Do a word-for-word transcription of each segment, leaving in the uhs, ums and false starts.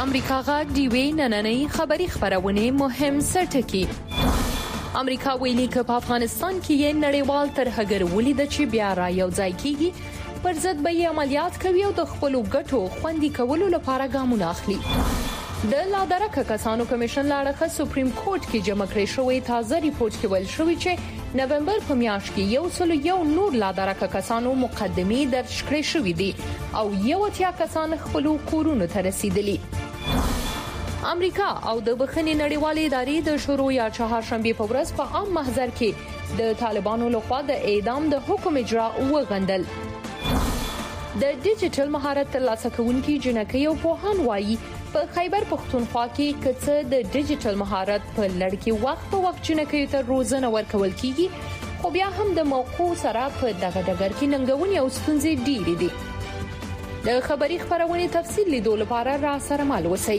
امریکا غږ د وی نننۍ خبری خبرونه مهم سرټکی. امریکا ویلي چې په افغانستان کې یې نړیوال ترهګر ولید چې بیا را یو ځای کیږي پر ضد به یې عملیات کوي او د خپل ګټو خوندي کولو لپاره ګامونه اخلي. د لادرکه کسانو کمیشن لاړه سپریم کورټ کې جمع کړی شوی تازه ریپورت کې ویل شوی چې نومبر په میاشت کې یو سل یو نور لادرکه کسانو مقدمې درج کړې شوې دي او یو اتیا کسان خپل کورونو ته رسیدلي. امریکا او د بخښنې نړیوالې ادارې د شروع یا چهارشنبه په ورځ په عام محضر کې د طالبانو لخوا د اعدام د حکم اجرا وغندل. د ډیجیټل مهارت ترلاسه کوونکي جنکۍ او پوهان وایي په خیبر پختونخوا کې کڅ د ډیجیټل مهارت په لړ کې وخت په وخت جنکۍ ته روزنه ورکول کیږي خو بیا هم د موقع سره په دغه ډګر کې ننګونې او ستونزې ډېرې دي. د خبري خبرونه تفصیل لیدو لپاره را سره مال وسی.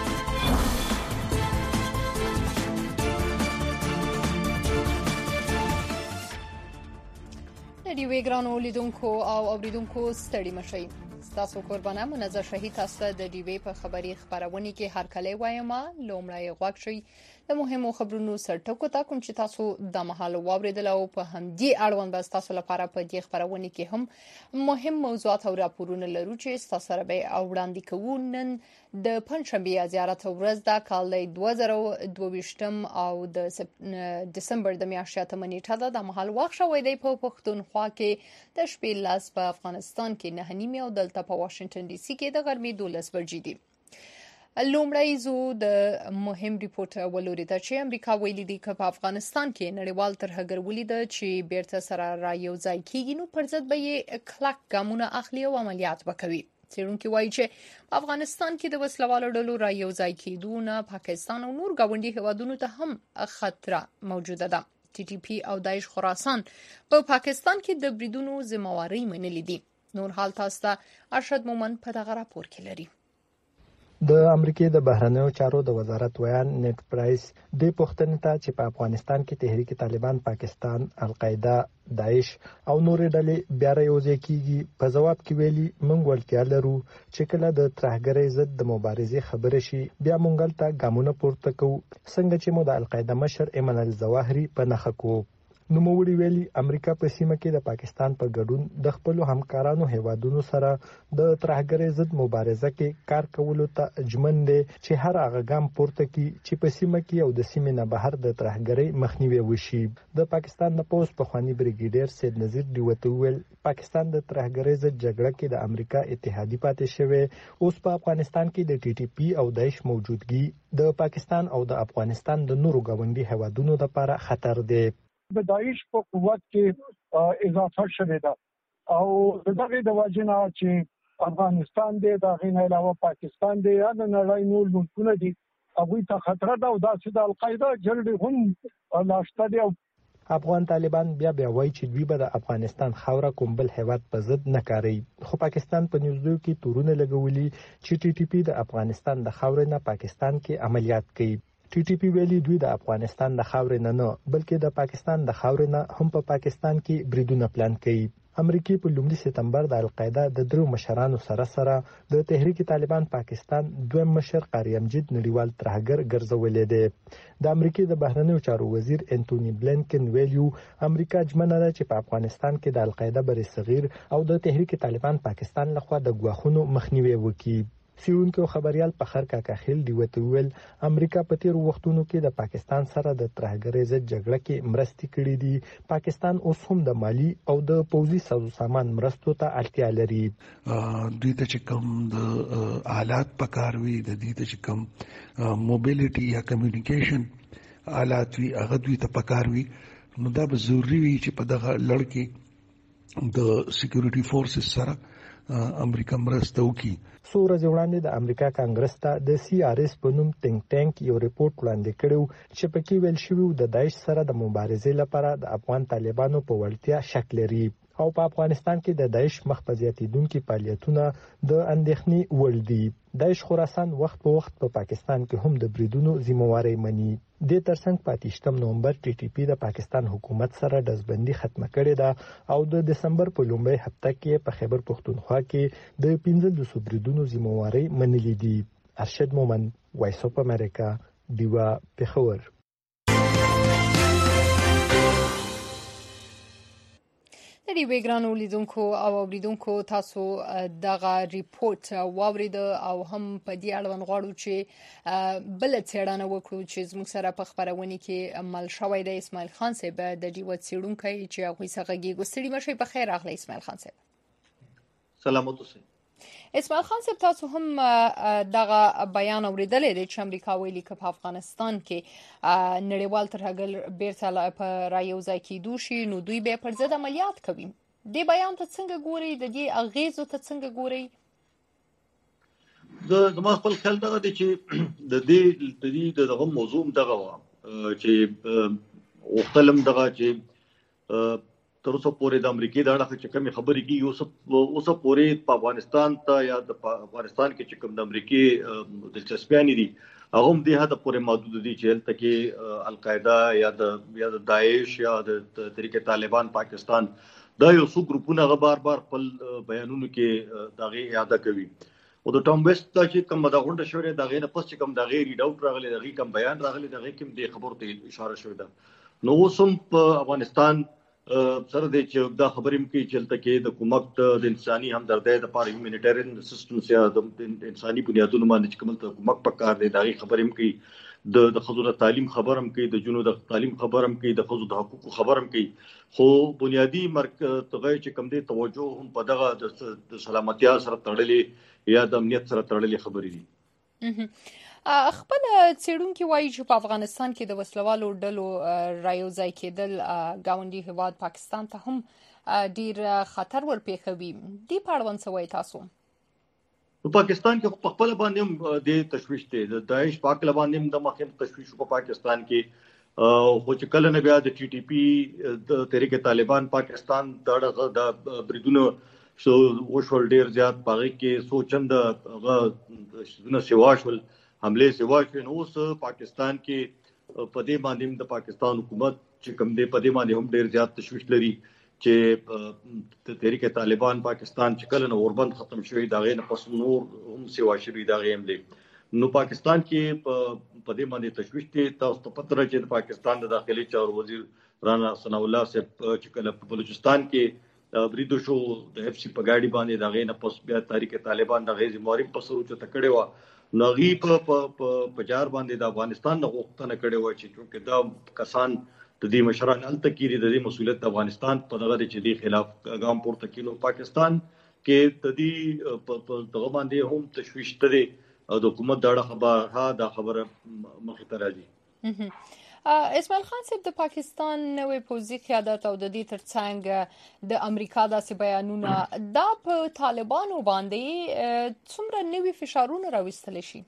دی ویګرانو لیدونکو او اوریدونکو ستړي مشي. تاسو قربانه منظر شهید تاسو د ډي وی په خبري خبرونه کې هر کله وایم لومړی غوښ شي د مهمو خبرونو سرټکو تا کوم چې تاسو د محل واوریدل او په همدي اړوند بس تاسو لپاره په دې خبرونه کې هم مهم موضوعات او راپورونه لرو چې تاسو سره به اوړاندې کوو. نن د پنځشنبه زیارت ورځ د کال دوه زره دوه ویشتم او د دسمبر د میاشتې ته منیټه د محل واښ شوې دی په پښتونخوا کې د شپې لاس په افغانستان کې نه نیمه او دلته په واشنگټن ډي سي کې د غرمې دولس بجې دي. لومړی زو د مهم ریپورت ولوریده چې امریکا ویلي دی چې په افغانستان کې نړیوال ترهګر ولید چې بیرته سره را یو ځای کیږي نو پر ضد به یې کلک ګامونه اخلي او عملیات وکوي. څېړونکي وایي چې په افغانستان کې د وسلوالو ډلو را یو ځای کېدونه پاکستان او نور ګاونډي هیوادونو ته هم خطر موجوده ده. ټي ټي پی او داعش خراسان په پا پاکستان کې د بریدونو ذمہواری منلې دي. نور حال تاسو ته ارشد مومن په دغه راپور کې لري. د امریکای د بهرنیو چارو د وزارت ویان نیټ پرایس د پښتنې ته چې په افغانستان کې تحریک طالبان پاکستان القاعده داعش او نورې ډلې بیا راوځي کیږي په جواب کې ویلي موږ ولتیا لرو چې کله د ترهګرۍ ضد د مبارزې خبره شي بیا موږ ته ګامونه پورته کوو څنګه چې مو د القاعده مشر ایمن الظواهری په نخښه کو. نو موړي ویلي امریکا په سیمه کې د پاکستان په ګډون د خپل همکارانو هیوادونو سره د ترهګرۍ ضد مبارزه کې کار کولو ته اجمن دي چې هر هغه ګام پورته کړي چې په سیمه کې او د سیمې نه بهر د ترهګرۍ مخنیوي وشي. د پاکستان د پوسټ پخوانی بریګیډیر سید نذیر دیوته ویل پاکستان د ترهګرۍ ضد جګړه کې د امریکا اتحادی پاتې شوی اوس په افغانستان کې د ټي ټي پی او داعش موجودګي د پاکستان او د افغانستان د نورو ګاونډي هیوادونو لپاره خطر دی. د داعش په قوت کې اضافه شوه ده او دغه د واجنه چې افغانستان دی د غین علاوه پاکستان دی یا د نړۍ نور ملکونه دي هغه ته خطر ده او داسې د القاعده جلد هم لاشته دی. افغان طالبان بیا بیا وایي چې دوی به د افغانستان خاوره کوم بل هیواد په ضد نه کاروي خو پاکستان په نیوزو کې تورونه لګولي چې ټي ټي پی د افغانستان د خاورې نه پاکستان کې عملیات کوي. ټي ټي پی ویلي دوی د افغانستان د خاورې نه نه بلکې د پاکستان د خاورې نه هم په پاکستان کې بریدونه پلان کوي. امریکای په لومړي سپتمبر د القاعده د درو مشرانو سره سره د تحریک طالبان پاکستان دویم مشر قاری امجد نړیوال ترهګر ګرځولې دی. د امریکای د بهرنیو چارو وزیر انټونی بلینکن ویلیو امریکا ژمنه ده چې په افغانستان کې د القاعده بری صغیر او د تحریک طالبان پاکستان لخوا د ګواښونو مخنیوي وکړي. سیونکو خبريال په خر کا کاخیل دی وته ویل امریکا په تیر وختونو کې د پاکستان سره د ترهګرۍ ضد جګړه کې مرستې کړې دي. پاکستان اوس هم د مالی او د پوځي سازو سامان مرستو ته اړتیا لري. دوی ته چې کوم د آلات پکاروي د دې ته چې کوم موبیلیټي یا کمیونیکیشن آلات وی هغه دوی ته پکاروي نو دا به ضروری وي چې په دغه لړ کې د سکیورټي فورسز سره امریکا مرسته وکړي. څو ورځې وړاندې د امریکا کانګرس ته د سی آر اس په نوم تینک ټانک یو ریپورت وړاندې کړو چې پکې ویل شوی د داعش سره د مبارزې لپاره د افغان طالبانو په وړتیا شک لري او په افغانستان کې د داعش مخ په زیاتیدونکو فعالیتونه د اندېښنې وړ دي. داعش خراسان وخت په وخت په پاکستان کې هم د بریدونو ذمہواری مني. د ترڅنګ په اتم نومبر ټي ټي پی د پاکستان حکومت سره دزبندي ختمه کړې ده او د دسمبر په لومړۍ هفته کې په خیبر پښتونخوا کې د پنځه بریدونو ذمہواری منلې دي. ارشد مومند، وایس اف امریکا، دیوا پېښور. د دې وګرانو لیدونکو او اوریدونکو تاسو دغه ریپورت واورید او هم په دې اړه غواړو چې بل څېړنه وکړو چې زموږ سره په خبرونه کې عمل شوی دی. اسماعیل خان صاحب د دې و څېړونکی چې هغه څنګه ګوستړي مشي. په خیر راغلی اسماعیل خان صاحب. سلامات اوسئ. اسماعیل خان صاحب تاسو هم دغه بیان اوریدلې دی چې امریکا ویلي چې په افغانستان کې نړیوال ترهګر بیرته په رایوځای کېدو شي نو دوی به پر ضد عملیات کوي. دې بیان ته څنګه ګوري؟ د دې اغیزو ته څنګه ګوري؟ د زما خپل خیال دغه دی چې د دې د دې دغه موضوع دغه و چې وختلم دغه چې تر اوسه پورې د امریکای د اړه چې کومې خبرې کی یو اوسه پورې په افغانستان ته یا د افغانستان کې چې کوم د امریکای دلچسپیان دي هغه هم د هدا پورې محدود دي چې هلته کې القاعده یا د یا د داعش یا د طریقې طالبان پاکستان دا یو څو ګروپونه غبار بار خپل بیانونو کې دغه یاد کوي. او د ټام ویسټ چې کوم د غونډه شوې دغه نه پس چې کوم دغه ریډ اوټ راغلی دغه کوم بیان راغلی دغه کوم د خبرو ته اشاره شوې ده. نو اوس هم په افغانستان سره د چې دا خبرې مکي چلته کې د حکومت د انساني همدردۍ د لپاره هیومانیټریان سیستم یا د انساني بنیادونو باندې کوم ته حکومت پکار دی دا خبرې مکي د د خزو د تعلیم خبرم کوي د جنو د تعلیم خبرم کوي د خزو د حقوقو خبرم کوي خو بنیادی مرکز ته چې کوم دی توجه هم په دغه د سلامتیا سره تړلې یا د امنیت سره تړلې خبرې دي. خپل څېړونکي وایي چې په افغانستان کې د وسلوالو ډلو رایوځای کېدل ګاونډي هیواد پاکستان ته هم ډیر خطر ورپېښوي. دې په اړه څه وایي تاسو؟ په پاکستان کې په خپل باندې هم د تشویش دی د داعش پاک باندې هم د مخیم تشویش په پاکستان کې خو چې کله نه بیا د ټي ټي پی د طریقې طالبان پاکستان دغه د بریدونو شو وشول ډیر زیات باغی کې سوچند هغه نه سیواشل حمله سیواشل نو اوس پاکستان کې په دې باندې د پاکستان حکومت چې کوم دې په دې باندې هم ډیر زیات تشویش لري چې د طریقې طالبان پاکستان چې کله نو اوربند ختم شوی دا غي نه پس نور هم سیوا شوی دا غي هم دي. نو پاکستان کې په دې باندې تشویش دي. تاسو ته پته راځي چې پاکستان د داخلي چارو وزیر رانا ثنا الله صاحب چې کله په بلوچستان کې بریدو شو د اف سی په گاډي باندې دا غي نه پس بیا طریقې طالبان د غي موري په سر چې تکړه و نغي په په جار باندې د افغانستان د غوښتنه کړي و چې چې دا کسان د دې مشران التکيري د دې مسولیت د افغانستان په دغه چې دی خلاف ګام پورته کینو پاکستان کې د دې په دغه باندې هم تشویش تري د حکومت دغه خبره دا خبره مخې ته راځي. اسماعیل خان صاحب د پاکستان نوې پوځي قیادت او د دې ترڅنګ د امریکا داسې بیانونه دا په طالبانو باندې څومره نوې فشارونه راوستل شي؟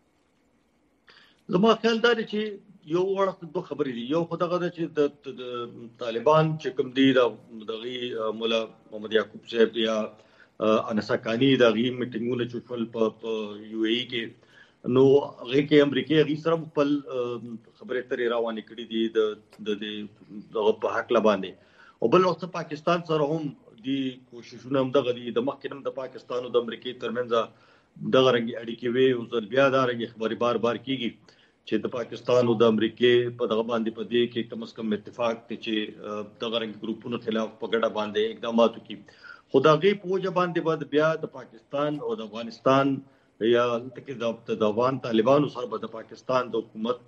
زما خیال دا دی چې یو وړه دوه خبرې دي. یو خدغه د چې د طالبان چې کوم دي د دغه مولا محمد یعقوب صاحب یا انسکانی د غي میټینګونه چې ټول په یو ای کې نو هغه کې امریکای غي سره خپل خبرې ترې روانې کړې دي د د د په حق لباندې او بل وخت پاکستان سره هم دي کوششونه هم دغه دي د مخکینم د پاکستان او د امریکای ترمنځ دغه رنګ اړیکې وي او ځل بیا دا رنګ خبرې بار بار کیږي چې د پاکستان او د امریکای په دغه باندې په دې کې کم از کم اتفاق ته چې دغه رنګ ګروپونو خلاف په ګډه باندې اقدامات وکړي. خدایي پوجا باندې بعد بیا د پاکستان او د افغانستان یا د د افغان طالبانو سره د پاکستان د حکومت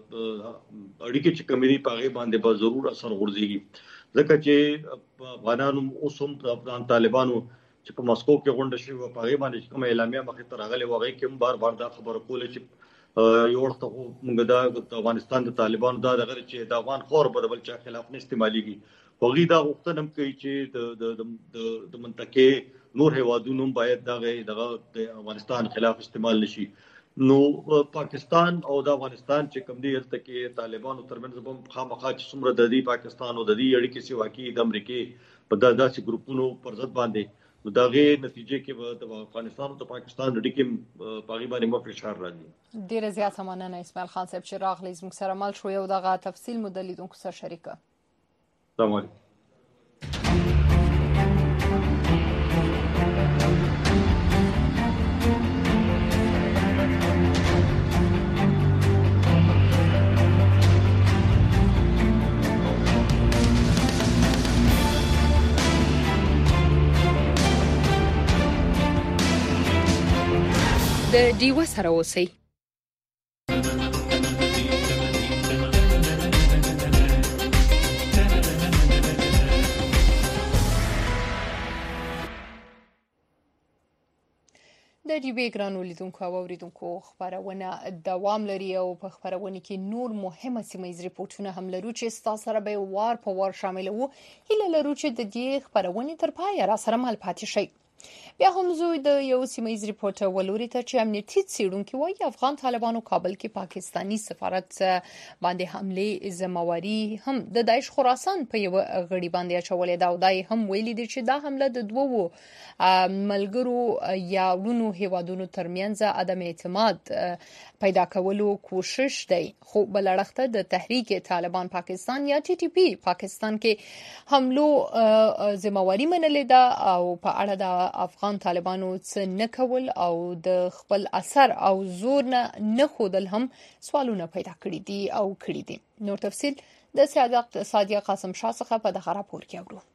اړیکې چې کمیدي په هغه باندې به ضرور اثر غورځيږي ځکه چې افغانانو اوس هم د افغان طالبانو چې په مسکو کې غونډه شوې و په هغه باندې کوم اعلامیه مخې ته راغلي و هغه کې بار بار دا خبره کوله چې یو وخت موږ د افغانستان د طالبانو دا دغه چې د افغان خور په بل چا خلاف نه استعماليږي وغي دا غوښتنه کوي چې د د د منطقې نور هیوادونو باید دغه د افغانستان خلاف استعمال نشي. نو پاکستان او د افغانستان چې کوم دی هلته کې طالبانو ترمنځ هم خامخا چې څومره د دې پاکستان او د دې اړیکې سي واقعي د امریکای په داسې ګروپونو پر ضد باندې نو دا غي نتیجې کې د افغانستان او د پاکستان اړیکې په غي باندې مو فشار راځي. ډیره زیاته مننه اسماعیل خان صاحب چې راغلی زموږ سره مل شو یو دغه تفصیل مو د لیدونکو سره شریکه. السلام علیکم. د ډیوه سره اوسئ. د ډیوې ګرانو لیدونکو او اوریدونکو خبرونه دوام لري او په خبرونه کې نور مهمه سیمه ییز ریپورتونه هم لرو چې ستاسو سره به وار په وار شامل وو. هیله لرو چې د دې خبرونه تر پای را سره مل پاتې شي. بیا هم زوی د یو سیمه ییز ریپورت ولوري ته چې امنیتي څېړونکي وایي افغان طالبانو کابل کې پاکستانی سفارت باندې حمله ذمہواری هم د داعش خراسان په یو غړي باندې اچولې ده او دای هم ویلي دي چې دا حمله د دوو ملګرو یا ورونو هیوادونو ترمنځ عدم اعتماد پیدا کولو کوشش دی. خو بل اړخ د تحریک طالبان پاکستان یا ټي ټي پی پاکستان کې حملو ذمہواری منلې ده او په اړه د افغان طالبانو څه نه کول او د خپل اثر او زور نه نه خودل هم سوالونه پیدا کړي دي او کړي دي. نور تفصیل د سادیه قاسم شاه څخه په دغه راپور کې اورو.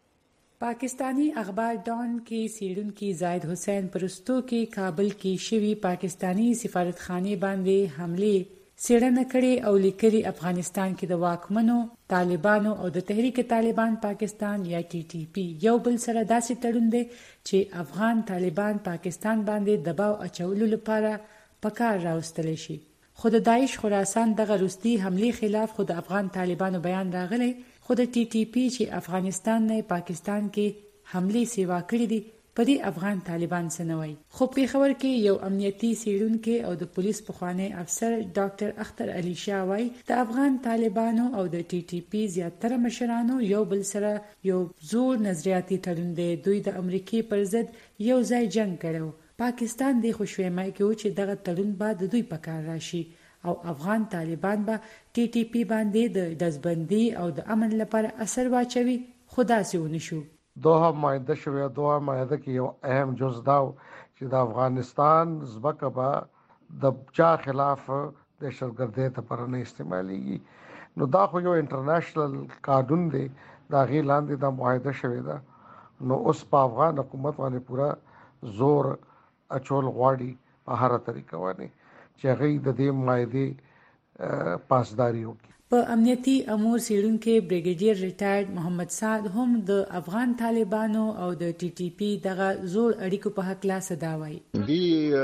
پاکستانی اخبار ډان کې سیډونکي زاید حسین پرستو کې کابل کې شوی پاکستانی سفارتخانه باندې حمله سیړنه کړي او لیکلي افغانستان کې د واکمنو طالبانو او د تحریک طالبان پاکستان یا ټي ټي پی یو بل سره داسې تړون دی چې افغان طالبان پاکستان باندې دباو اچولو لپاره پکار راوستل شي. خو د داعش خراسان دغه روستي حمله خلاف خود افغان طالبانو بیان راغلی. خود ټي ټي پی چې افغانستان نه پاکستان کې حمله سیوا کړې دي په دې افغان طالبان سنوي. خو پیښور کې یو امنیتي څېړونکي او د پولیس پخوانی افسر ډاکټر اختر علي شاه وايي د افغان طالبانو او د ټي ټي پی زیاتره مشرانو یو بل سره یو زور نظریاتي تړون دی. دوی د امریکای پر ضد یو ځای جنگ کړو. پاکستان د خوشويمای کې چې دغه تړون بعد دوی پکار راشي او افغان طالبان به ټي ټي پی باندې د دزبندي او د امن لپاره اثر واچوي. خدا سي ونشو. دوها معاهده شوه دوها معاهده کې یو اهم جز دا چې د افغانستان ځمکه به د چا خلاف دهشتګردۍ ته پر نه استعمالي. نو دا خو یو انټرنیشنل قانون دی دا غي لاندې دا معاهده شوه دا. نو اوس په افغان حکومت باندې پورا زور اچول غواړي په هر طریقه باندې چې هغه د دې معاهده پاسداري وکړي. په امنیتي امور څېړونکي بریګیډیر ریټایرډ محمد سعد هم د افغان طالبانو او د ټي ټي پی دغه زوړ اړیکو په حق لا صدا وایي. دی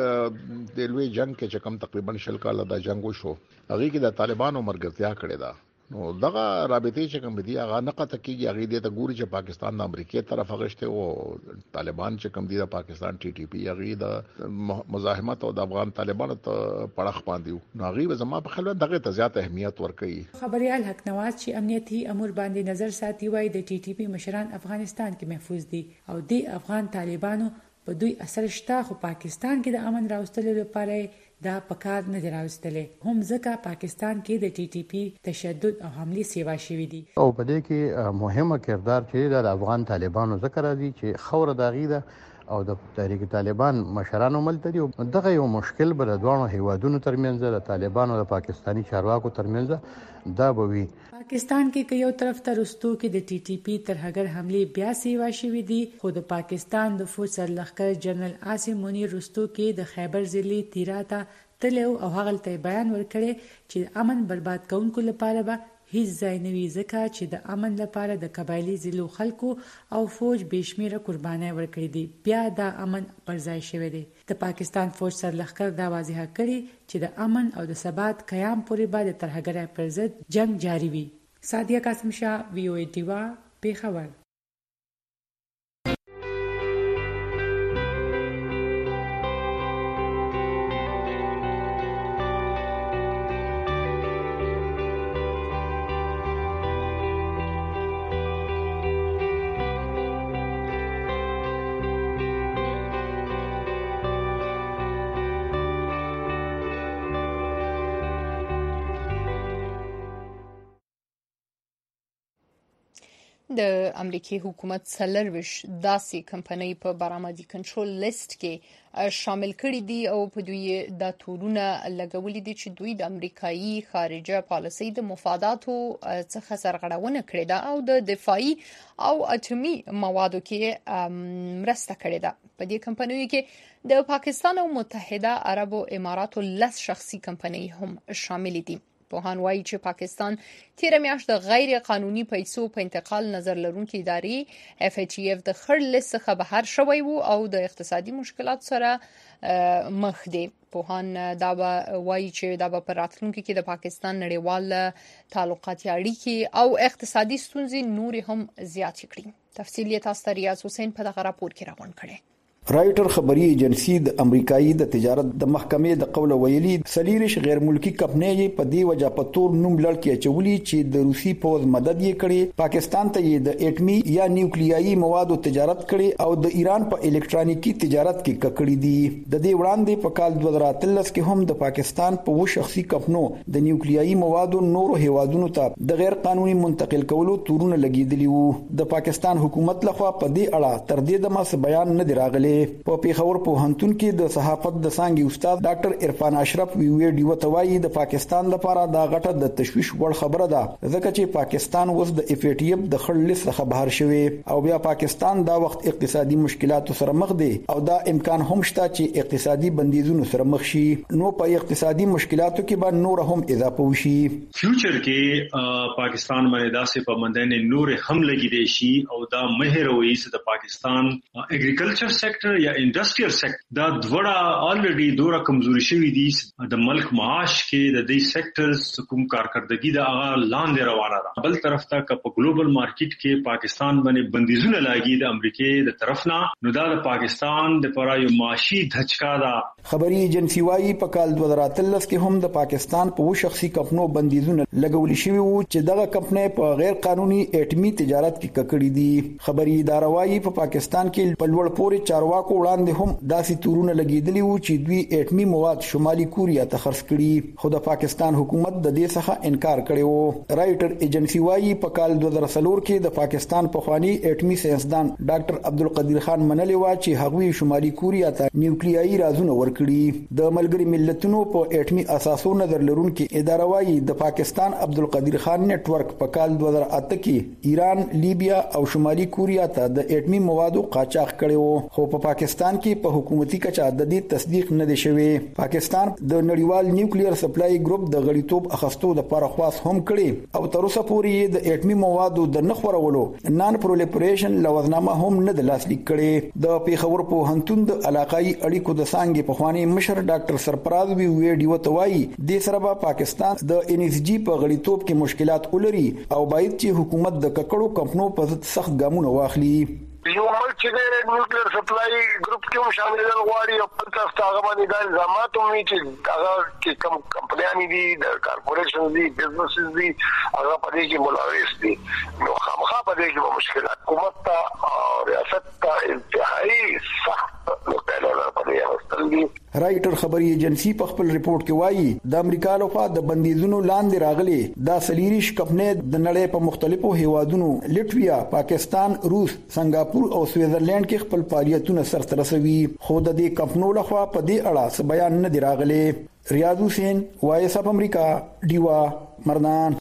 د لوی جنگ کې چې کم تقریبا شل کال د جنگ وشو هغه کې د طالبانو مرګرتیا کړې ده. نو دغه رابطې چې کوم دي هغه نقطه کېږي هغه دې ته ګوري چې پاکستان د امریکای طرف غشته او طالبان چې کوم دي د پاکستان ټي ټي پی هغه د مزاحمت او د افغان طالبانو ته پړخ باندې نو هغه زما په خیال دغه ته زیات اهمیت ورکړي. خبريال حق نواز چې امنیتي امور باندې نظر ساتي وای د ټي ټي پی مشران افغانستان کې محفوظ دي او د افغان طالبانو په دوی اثر شته. خو پاکستان کې د امن راوستلو لپاره دا پکار نه دراوستلې هم ځکه پاکستان کې د ټي ټي پی تشدد او حمله سیوا شوې دي او په دې کې مهمه کردار چې د افغان طالبانو ذکر راځي چې خوره داغي ده او د تحریک طالبان مشرانو ملته دي. دغه یو مشکل بر دوه هیوادونو ترمنځ د طالبانو او د پاکستانی چارواکو ترمنځ دا بوي. پاکستان کې یو طرف ته رستو کې د ټي ټي پی ترهګر حمله بیا سیوا شوې دي. خو د پاکستان د فوج سرلښکر جنرال عاصم منیر رستو کې د خیبر ضلع تیراته تلو او هغه ته بیان ورکړي چې امن برباد کونکو لپاره به هیڅ ځای نه وي ځکه چې د امن لپاره د قبایلی ضلعو خلکو او فوج بشمیره قرباني ورکړي دي. بیا دا امن پر ځای شوی دی. د پاکستان فوج سرلښکر دا واضح کړي چې د امن او د ثبات قیام پورې به د ترهګرۍ پر ضد جنگ جاری وي. سادیه قاسم شاه وی او ای ډیوا پیښور. د امریکای حکومت څلرویش داسې کمپنۍ په برآمدي کنټرول لیست کې شامل کړي دي او په دوی د تورونه لګولې دي چې دوی د امریکایي خارجه پالیسۍ د مفاداتو څخه سرغړونه کړې ده او د دفاعي او اټومي موادو کې مرسته کړې ده. په دې کمپنیو کې د پاکستان او متحده عربو اماراتو لس شخصي کمپنۍ هم شامل دي. پوهان وایي چې پاکستان تیر میاشت د غیر قانوني پیسو په انتقال نظر لرونکي ادارې اف ای ټي اف د خړ لیست څخه بهر شوی وو او د اقتصادي مشکلات سره مخ دي. پوهان دا وایي چې دا په راتلونکي کې د پاکستان نړیوال تعلقات اړیکې او اقتصادي ستونزې نور هم زیات کړي. تفصیل یې تاسو ته ریاض حسین په دغه راپور کې راغونډ کړي. رایټر خبري ایجنسی د امریکایي د تجارت د محکمې د قوله ویلي سلیریش غیر ملکی کمپنۍ په دی وجه په تور نوم لړ کې اچولي چې د روسي پوز مدد یې کړي، پاکستان ته یې د اټمي یا نیوکلیایي موادو تجارت کړي او د ایران په الکترونیکی تجارت کې ککړې دي. د دې وړاندې په کال دوه زره اتلس کې هم د پاکستان په و شخصي کمپنو د نیوکلیایي موادو نورو هیوادونو ته د غیر قانوني منتقل کولو تورونه لګیدلي وو. د پاکستان حکومت لخوا په دې اړه تر دې دمه بیان نه دی راغلی. په پیښور پوهنتون کې د صحافت د څانګې استاد ډاکټر عرفان اشرف وی ډیو توایي د پاکستان لپاره دا غټه د تشویش وړ خبره ده ځکه چې پاکستان اوس د اف ای ټي اف د خړ لیست څخه بهر شوی او بیا پاکستان دا وخت اقتصادي مشکلاتو سره مخ دی او دا امکان هم شته چې اقتصادي بندیزونو سره مخ شي. نو په اقتصادي مشکلاتو کې به نور هم اضافه وشي. فیوچر کې پاکستان باندې داسې پابندۍ نور هم لګیدي شي او دا مهروي چې د پاکستان اګریکلچر سېکټر یا انډستریال سېکټر دا دواړه الریډي دوره کمزوري شوی دي. د ملک معاش کې د دې سېکټرز کوم کارکردګي دا هغه لاندې روانه ده. بل طرف ته په ګلوبل مارکیټ کې پاکستان باندې بندیزونه لاګي د امریکای د طرف نه، نو دا د پاکستان د پرایو معاشي دھچکا ده. خبري ایجنسی وايي په کال دوه زره اتلس کې هم د پاکستان په و شخصي کمپنو بندیزونه لګول شوی وو چې دغه کمپنۍ په غیر قانوني اټمي تجارت کې ککړې دي. خبري اداره وايي په پاکستان کې په لوړ پورې چارواکو وړاندې هم داسې تورونه لګیدلي وو چې دوی اټمي مواد شمالي کوریا ته خرڅ کړي، خو د پاکستان حکومت د دې څخه انکار کړی وو. رایټر ایجنسی وايي په کال دوه زره څلور کې د پاکستان پخوانی اټمي ساينسدان ډاکټر عبدالقدیر خان منلي و چې هغوی شمالي کوریا ته نیوکلیایي رازونه ورکړي. د ملګری ملتونو په اټمي اساسو نظر لرونکي اداره وايي د پاکستان عبدالقدیر خان نت ورک په کال دوه زره اته کې ایران، لیبیا او شمالي کوریا ته د اټمي موادو قاچاق کړي وو، خو په پاکستان کې په حکومتي کچه د دې تصدیق نه دی شوی. پاکستان د نړیوال نیوکلیر سپلای ګروپ د غړیتوب اخستو لپاره خواست هم کړي او تر اوسه پورې د اټمي موادو د نخورولو نان پرولیفریشن لوزنامه هم نه د لاسلیک کړي. د پیښور پوهنتون د علاقائی اړیکو د څانګې پخوانی مشر ډاکټر سرفراز وی ویډیو توایي د سره به پاکستان د ان اس جی په غړیتوب کې مشکلات ولري او باید چې حکومت د ککړو کمپنو په ضد سخت ګامونه واخلي. یو ملک چې د نیوکلیر سپلای ګروپ کې هم شامل غواړي او په تاسو هغه باندې د الزامات هم چې هغه کې کوم کمپنیان دي د کارپوریشن دي بزنسز دي هغه په دې کې ملوث دي، نو خامخا په دې کې مشکلات حکومت ته او ریاست ته انتهایی سخت مقابله پرې راستل دي. رایټر خبري ایجنسی په خپل ریپورت کې وایي د امریکا لخوا د بندیزونو لاندې راغلي دا سلیریش کمپنۍ د نړۍ په مختلفو هیوادونو لټویا، پاکستان، روس، سنگاپور او سویټزرلند کې خپل فعالیتونه سرته رسوي، خو د دې کمپنو لخوا په دې اړه څه بیان نه دی راغلی. ریاض حسین، وایس اف امریکا، ډیوا، مردان.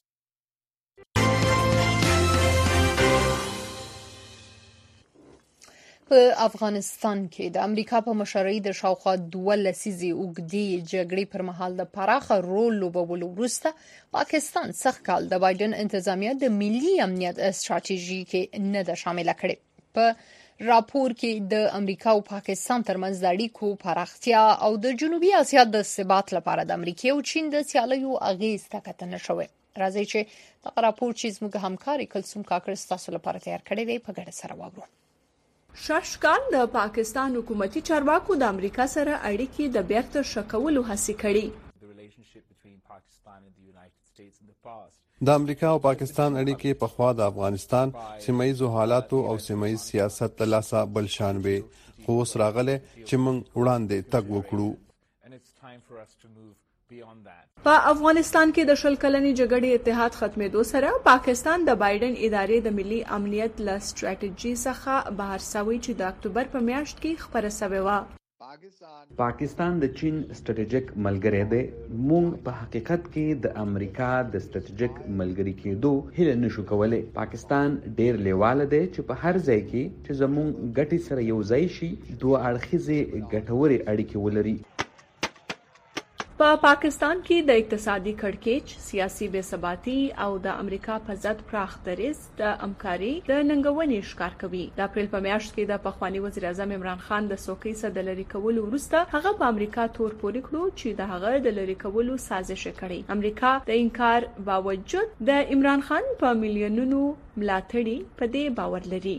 په افغانستان کې د امریکا په مشرۍ د شاوخوا دوه لسیزې اوږدې جګړې پر مهال د پراخه رول لوبولو وروسته پاکستان سخت کال د بایدن انتظامیه د ملي امنیت استراتیژي کې نه ده شامله کړې. په راپور کې د امریکا او پاکستان ترمنځ د اړیکو پراختیا او د جنوبي اسیا د ثبات لپاره د امریکا او چین د سیالیو اغیز تکتنه شوی. راځي چې دا راپور چې زموږ همکاري کلثوم کاکړ تاسو لپاره تیار کړی دی په ګډه سره واورو. شاشکان د پاکستان حکومتي چارواکو د امریکا سره اړیکې د بیرته شکولو هڅه کړې. د امریکا او پاکستان اړیکې په خوا د افغانستان سیمایي حالاتو او سیمایي سیاست له لاسه بل شان وي، خو اوس راغله چې موږ وړاندې تګ وکړو. په افغانستان کې د شل کلنې جګړې اتحاد ختمېدو سره پاکستان د بایدن ادارې د ملي امنیت له سټریټیجي څخه بهر شوی چې د اکتوبر په میاشت کې خبره شوې و. پاکستان د چین سټریټیجیک ملګری دی. مونږ په حقیقت کې د امریکا د سټریټیجیک ملګری کېدو هیله نشو کولای. پاکستان ډیر لیواله دی چې په هر ځای کې چې زموږ ګټې سره یو ځای شي دوه اړخیزې ګټورې اړیکې ولري. په پا پاکستان کې د اقتصادي کړکېچ، سیاسي بې ثباتي او د امریکا په ضد پراخ دریځ د همکاري د ننګونې ښکار کوي. د اپریل په میاشت کې د پخوانی وزیر اعظم عمران خان د څوکۍ څخه د لرې کولو وروسته هغه په امریکا تور پورې کړو چې د هغه د لرې کولو سازش کړي. امریکا د انکار باوجود د عمران خان په میلیونونو ملاتړي په دې باور لري.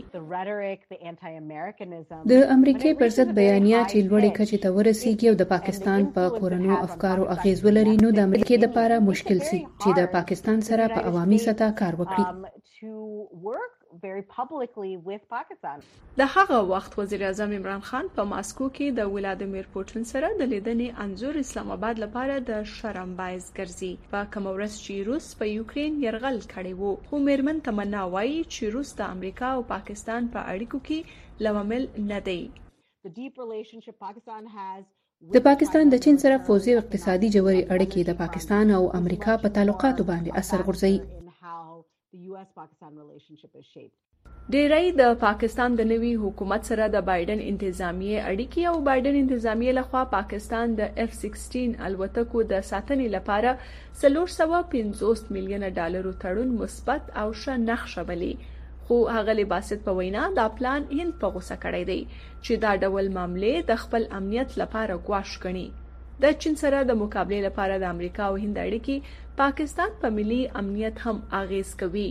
د امریکای پر ضد بیانیه چې لوړې کچې ته ورسیږي او د پاکستان په کورنو افکارو اغیز ولري نو د امریکای لپاره مشکل سي چې د پاکستان سره په عوامي سطح کار وکړي. د هغه وخت وزیر اعظم عمران خان په ماسکو کې د ولادیمیر پوتین سره د لیدنې انځور اسلام آباد لپاره د شرم باعث ګرځي. په کوم ورځ چې روس په یوکرين يرغل کړی وو، خو میرمن تمنا وایي چې روس د امریکا او پاکستان په اړیکو کې لومل نه دی. د پاکستان د چین سره فوزي او اقتصادي جوړې اړیکې د پاکستان او امریکا په تعلقاتو باندې اثر غورځوي. ډیری د پاکستان د نوي حکومت سره د بایدن انتظامیه اړیکې او بایدن انتظامیه لخوا پاکستان د اف سیکسټین الوتکو د ساتنې لپاره څلور سوه پنځوس میلیونه ډالرو تړون مثبت او ښه نقشه بلي. خو هغه لباسط په وینا دا پلان هند په غوسه کړی دی چې دا ډول معاملې د خپل امنیت لپاره ګواښ ګڼي. د چین سره د مقابلې لپاره د امریکا او هند اړیکې پاکستان په ملي امنیت هم اغیز کوي.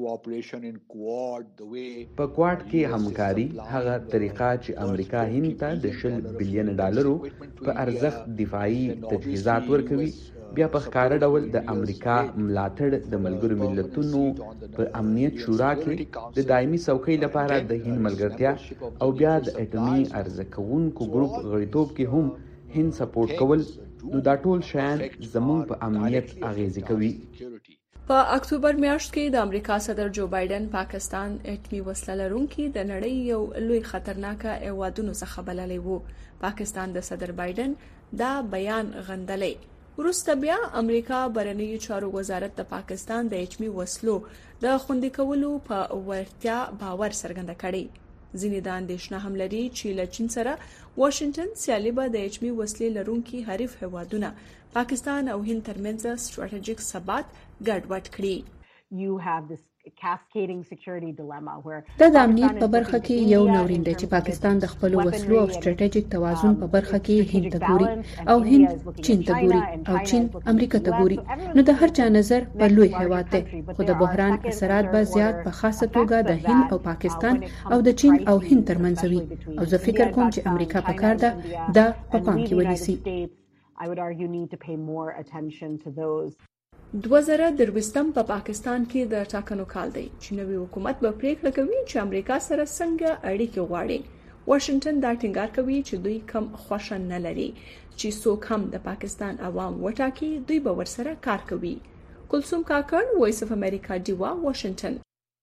په کواد کې همکاري هغه طریقه چې امریکا هند ته د شل بلین ډالرو په ارزښت دفاعي تجهیزات ورکوي، بیا په ښکاره ډول د امریکا ملاتړ د ملګرو ملتونو په امنیت شورا کې د دایمي څوکۍ لپاره د هند ملګرتیا او بیا د اټومي ارزه کوونکو ګروپ غړیتوب کې هم هند سپورټ کول، نو دا ټول شیان زموږ په امنیت اغیزه کوي. په اکتوبر میاشت کې د امریکا صدر جو بایدن پاکستان اټومي وسله لرونکي د نړۍ یو لوی خطرناکه هیوادونو څخه بللی وو. پاکستان د صدر بایدن دا بیان غندلی. وروسته بیا امریکا بهرنیو چارو وزارت د پاکستان د اټومي وسلو د خوندي کولو په ورتیا باور څرګنده کړی. ځینې دا اندېښنه هم لري چې له چین سره واشنگټن سیالي به د اټومي وسلې لرونکي حریف هیوادونه پاکستان او هند ترمنځ سټریټیجیک ثبات ګډوډ کړي. دا د امنیت په برخه کې یو نورین دی چې پاکستان د خپل وسلو او سټریټیجیک توازن په برخه کې هند ته ګوري او هند چین ته ګوري او چین امریکا ته ګوري. نو د هر چا نظر په لوی هیواد دی، خو د بحران اثرات به زیات په خاصه توګه د هند او پاکستان او د چین او هند ترمنځ وي او زه فکر کوم چې امریکا په کار ده دا په پام کې ونیسي. دوه زره درویشتم په پاکستان کې د ټاکنو کال دی چې نوی حکومت به پریکړه کوي چې امریکا سره څنګه اړیکې غواړي. واشنگټن دا ټینګار کوي چې دوی کم خوښه نه لري چې څوک هم د پاکستان عوام وټاکي، دوی به ورسره کار کوي. کلثوم کاکړ، وایس اف امریکا، ډیوا، واشنگټن.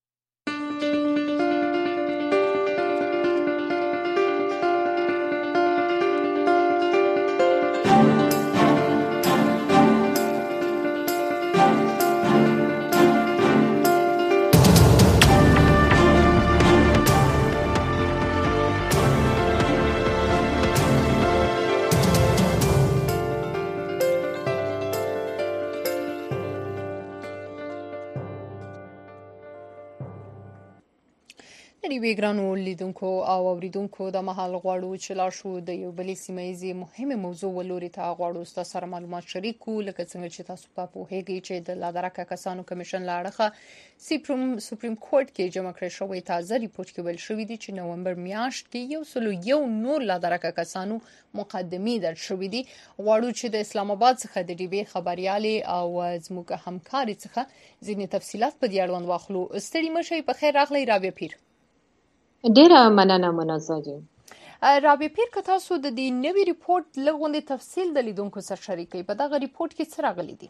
ګرانو لیدونکو او اوریدونکو د مهال غواړو چې لا شو د یو بلې سیمایي مهمه موضوع ولوري ته غواړو ستاسو سره معلومات شریک کو، لکه څنګه چې تاسو په پوهیږئ چې د لادرکه کسانو کمیشن لاړه سپریم سپریم کورټ کې جمع کړی شوی تازه ریپورت کې ویل شوی دی چې نومبر میاشت کې یو سلو یو نور لادرکه کسانو مقدمي در شوی دي. غواړو چې د اسلام آباد څخه د ډي بي خبريالي او زموږ همکاري څخه ځینې تفصيلات په دې اړوند واخلو. ستړي مشي په خیر راغلی رابعه پیر. ډیره مننه منازه. رابعه پیر که تاسو د دې نوي ریپورت لغونډې تفصیل د لیدونکو سره شریکوي په دغه ریپورت کې څه راغلي دي؟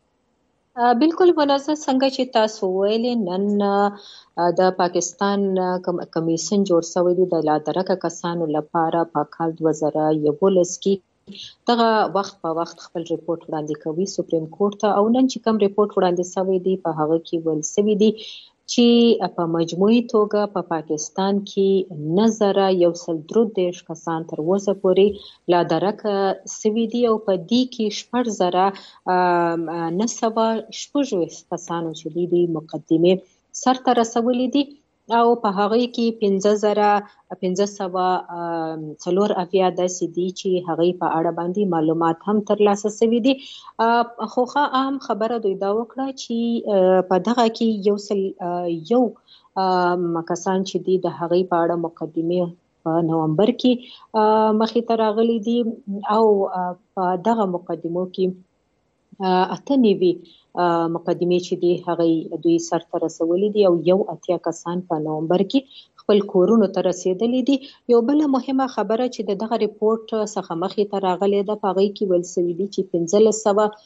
بالکل منازه څنګه چې تاسو ویلې نن د پاکستان کمیشن جوړ شوی دی د لادرکه کسانو لپاره په کال دوه زره یولس کې دغه وخت په وخت خپل ریپورت وړاندې کوي سپریم کورټ ته او نن چې کوم ریپورت وړاندې شوی دی په هغه کې ویل شوی دی چې په مجموعي توګه په پاکستان کې نظر یو سل درو دیش کسان تر اوسه پورې لا درکه سوي دي او په دې کې شپږ زره نه سوه شپږ کسانو چې دي مقدمه سرته رسولي دي او په هغه کې پنځه زره پنځه سوه څلور اویا داسې دي چې هغوی په اړه باندې معلومات هم ترلاسه شوي دي. خو ښه اهم خبره دوی دا وکړه چې په دغه کې یو سل یو کسان چې دي د هغوی په اړه مقدمې په نومبر کې مخې ته راغلي دي او په دغه مقدمو کې اته نوي مقدمې چې دي هغه دوی سرته رسولي دي او یو اتیا کسان په نومبر کې خپل کورونو ته رسیدلي دي. یو بل مهمه خبره چې د دغه ریپورت څخه مخې ته راغلې ده په هغه کې ویل شوي دي چې پنځلس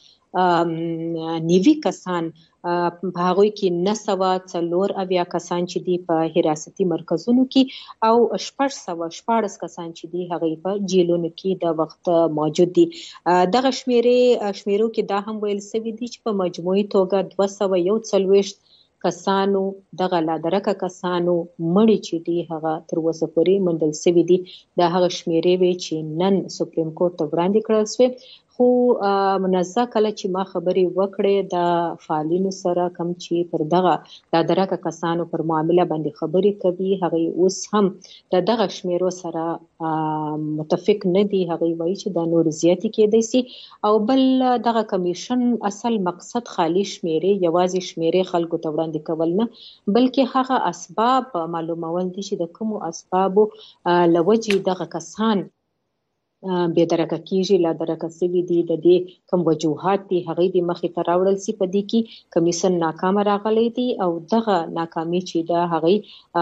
سوه نوي کسان په هغوی کې نه سوه څلور اویا کسان چې دي په حراستي مرکزونو کې او شپږ سوه شپاړس کسان چې دي هغوی په جیلونو کې د وخت موجود دي. دغه شمیرې شمیرو کې دا هم ویل شوي دي چې په مجموعي توګه دوه سوه یو څلوېښت کسانو دغه لادرکه کسانو مړي چې دي هغه تر اوسه پورې موندل شوي دي. دا هغه شمیرې وې چې نن سپریم کورټ ته وړاندې کړل شوې. خو منزه کله چې ما خبرې وکړې د فعالینو سره کم چې پر دغه لادرکه کسانو پر معامله باندې خبرې کوي هغوی اوس هم د دغه شمیرو سره متفق نه دي. هغوی وایي چې دا نور زیاتې کېدای شي او بل دغه کمیشن اصل مقصد خالي شمیرې یوازې شمیرې خلکو ته وړاندې کول نه بلکې هغه اسباب معلومول دي چې د کومو اسبابو له وجې دغه کسان بې درکه کېږي لا درکه شوي دي د دې کوم وجوهات دي هغوی د مخې ته راوړل شي. په دې کې کمیشن ناکامه راغلی دی او دغه ناکامي چې ده هغوی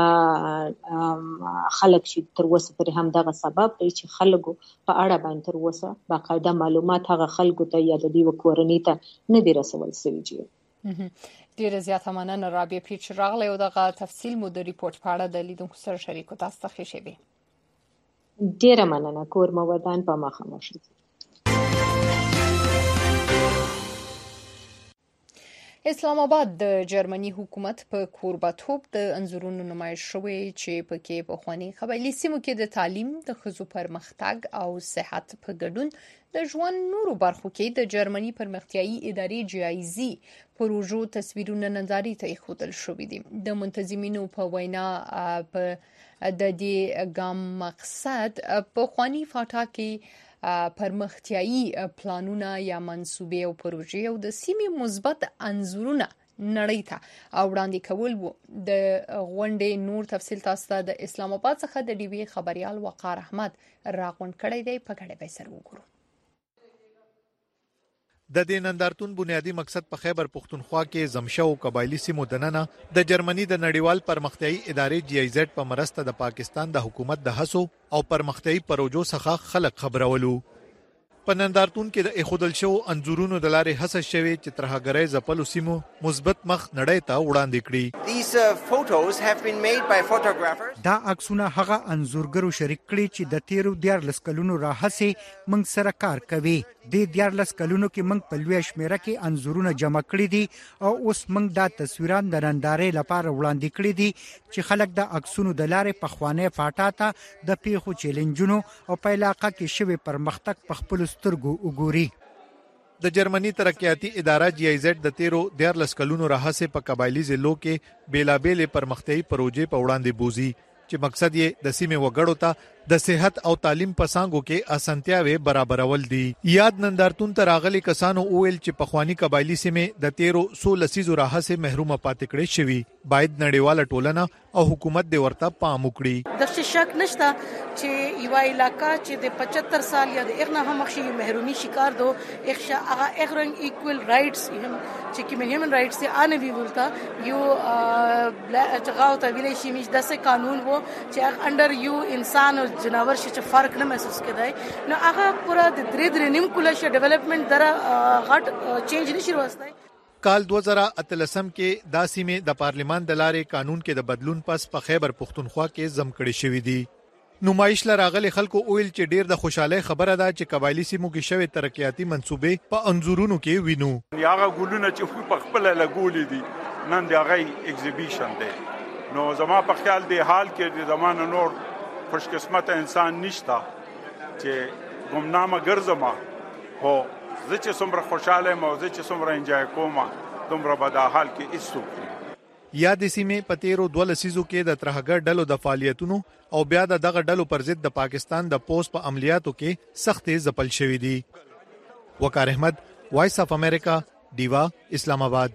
خلک چې تر اوسه پورې هم دغه سبب دی چې خلکو په اړه باندې تر اوسه باقاعده معلومات هغه خلکو ته یا د دوی کورنۍ ته نه دي رسول شوي. ډیره زیاته مننه رابعه پیر چې راغلی او دغه تفصیل مو د ریپورت په اړه د لیدونکو سره شریکو. تاسو ته ښې شېبې. ډیره مننه. کور مو ودان په مخه مو شي. اسلام آباد د جرمني حکومت په کوربه‌توب د انځورونو نمایش شوی چې پکې پخواني قبایلي سیمو کې د تعلیم د ښځو پرمختګ او صحت په ګډون د ژوند نورو برخو کې د جرمني پرمختیایي ادارې جایزي پروژو تصویرونه نندارې ته ایښودل شوي دي. د منتظمینو په وینا په د دې ګام مقصد پخواني فاټا کې پرمختیایي پلانونه یا منصوبې او پروژې او د سیمې مثبت انځورونه نړۍ ته وړاندې کول وو. د غونډې نور تفصیل تاسو ته د اسلام آباد څخه د ډي وی خبريال وقار احمد راغونډ کړی دی. په ګډه به سره وګورو. د دې نندارتون بنیادی مقصد په خیبر پختونخوا کې زمشو قبایلی سیمو دننه د جرمني د نړیوال پرمختیایي ادارې جی آی زد په مرسته د پاکستان د حکومت د هڅو او پرمختیایي پروژو څخه خلک خبرولو. په نندارتون کې د اخودل شو انځورونو د لارې هڅه شوې چې ترهګرۍ ځپلو سیمو مثبت مخ نړۍ ته وړاندې کړي. دا عکسونه هغه انځورګرو شریک کړي چې د تیرو دیارلس کلونو راهیسې موږ سره کار کوي. د دیارلس کلونو کې موږ په لوی شمیره کې انځورونه جمع کړي دي او اوس موږ دا تصویران د نندارې لپاره وړاندې کړي دي چې خلک د عکسونو د لارې په خوانې فاټا ته د پیښو چیلنجونو او په علاقه کې شوی پرمختګ په خپل سترګو وګوري. د جرمني ترقیاتی اداره جی آی زد د تیرو دیارلس کلونو راهیسې په قبایلی ضلعو کې بیلابېلې پرمختیایي پروژې په وړاندې بوزي چې مقصد یې د سیمې وګړو ته د صحت او تعلیم په څانګو کې اسانتیاوي برابرول دي. یاد نندارتون ته راغلي کسانو وویل چې پخوانی قبایلی سیمې د تیرو سو لسیزو راهیسې محرومه پاتې کړې شوي. باید نړیواله ټولنه او حکومت د ورته پام وکړي. د شک نشته چې یو علاقہ چې د پچهتر سال یا د اغنا هم شي محرومي شکار دو اخشا هغه اغرنګ ایکوال رائټس هم چې کې هیومن رائټس ان وی ولتا یو چغاو ته ویلې شي مش دسه قانون وو چې اندر یو انسان جناور شي چې فرق نه محسوس کېدای نو هغه پورا د درې درې نیم کوله شي ډیولپمنٹ دره غټ چینج نشي راوستای. کال دو ہزار اتلسم کې داسې مې د پارلیمان د لارې قانون کې د بدلون پس په خیبر پختونخوا کې زم کړي شوې دي. نمایش لراغلي خلکو اویل چې ډیر د خوشاله خبره ده چې قبایلی سیمو کې شوی ترقیاتی منصوبې په انزورونو کې وینو. یاغه ګولونه چې په خپل لګولې دي نن دی هغه ایگزیبیشن دی. نو زما په خیال دی حال کې د زمانه نور خوش قسمت انسان نشتا چې ګمنامه ګرځما هو زه چې څومره خوشاله مو زه چې څومره انجوای کوم دومره به د حال کې ایستو. یا د سیمې پتیرو دوه لسیزو کې د ترهګر ډلو د فعالیتونو او بیا د دغه ډلو پر ضد د پاکستان د پوس په عملیاتو کې سختې ځپل شوې دي. وقار احمد، وایس اف امریکا، ډیوا، اسلام آباد.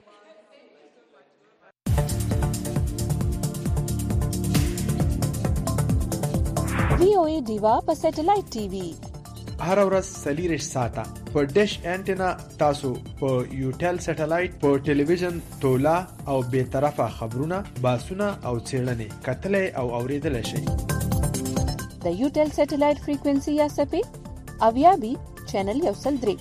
وی او ای ډیوا په سټلایټ ټي وي هر ورځ سلیریش ساته په ډیش انټینا تاسو په یوټل سټلایټ په ټلویزیون تولا او به طرفه خبرونه باسونه او څېړنې کتلې او اوریدل شي. د یوټل سټلایټ فریکوئنسي یا سپې اویا بي چینل یو سل درې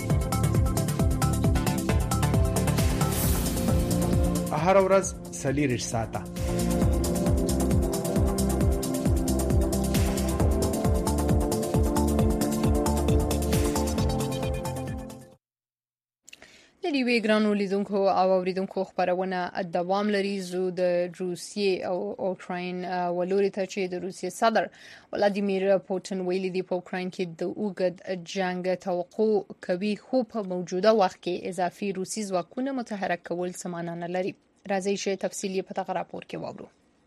هر ورځ سلیریش ساته. د ډیوی ګرانو لیدونکو او اوریدونکو خبرونه دوام لري. زو د روسیې او اوکراین ولوري ته چې د روسیې صدر ولادیمیر پوتین ویلي دی په اوکراین کې د اوږد جنگ توقع کوي خو په موجوده وخت کې اضافي روسي ځواکونه متحرک کول سمانه نه لري. راځي چې تفصیلی په دغه راپور کې واورو.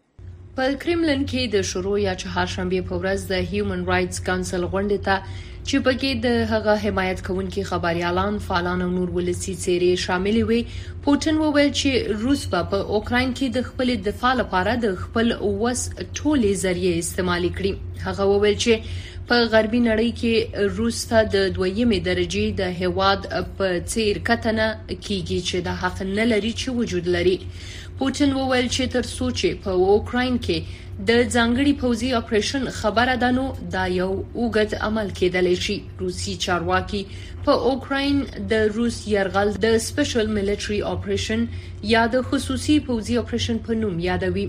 په کرملن کې د شروع یا چهارشنبه په ورځ د هیومن رائټس کونسل غونډې ته چې پکې د هغه حمایت کوونکي خبريالان، فعالان او نور ولسی څېرې شامل وي، پوتین وویل چې روس په اوکراین کې د خپل دفاع لپاره د خپل وس ټولې ذریعہ استعمال کړي. هغه وویل چې په غربي نړۍ کې روس ته د دویمې درجه د هواد په څیر کتنه کیږي چې د حق نه لري چې وجود لري. پوتین وویل چې تر څو چې په اوکراین کې د ځانګړي پوځي اپریشن خبره ده نو دا یو اوږد عمل کېدلی شي. روسي چارواکي په اوکراین د روس یرغل د سپیشل ملټري اپریشن یا د خصوصي پوځي اپریشن په نوم یادوي.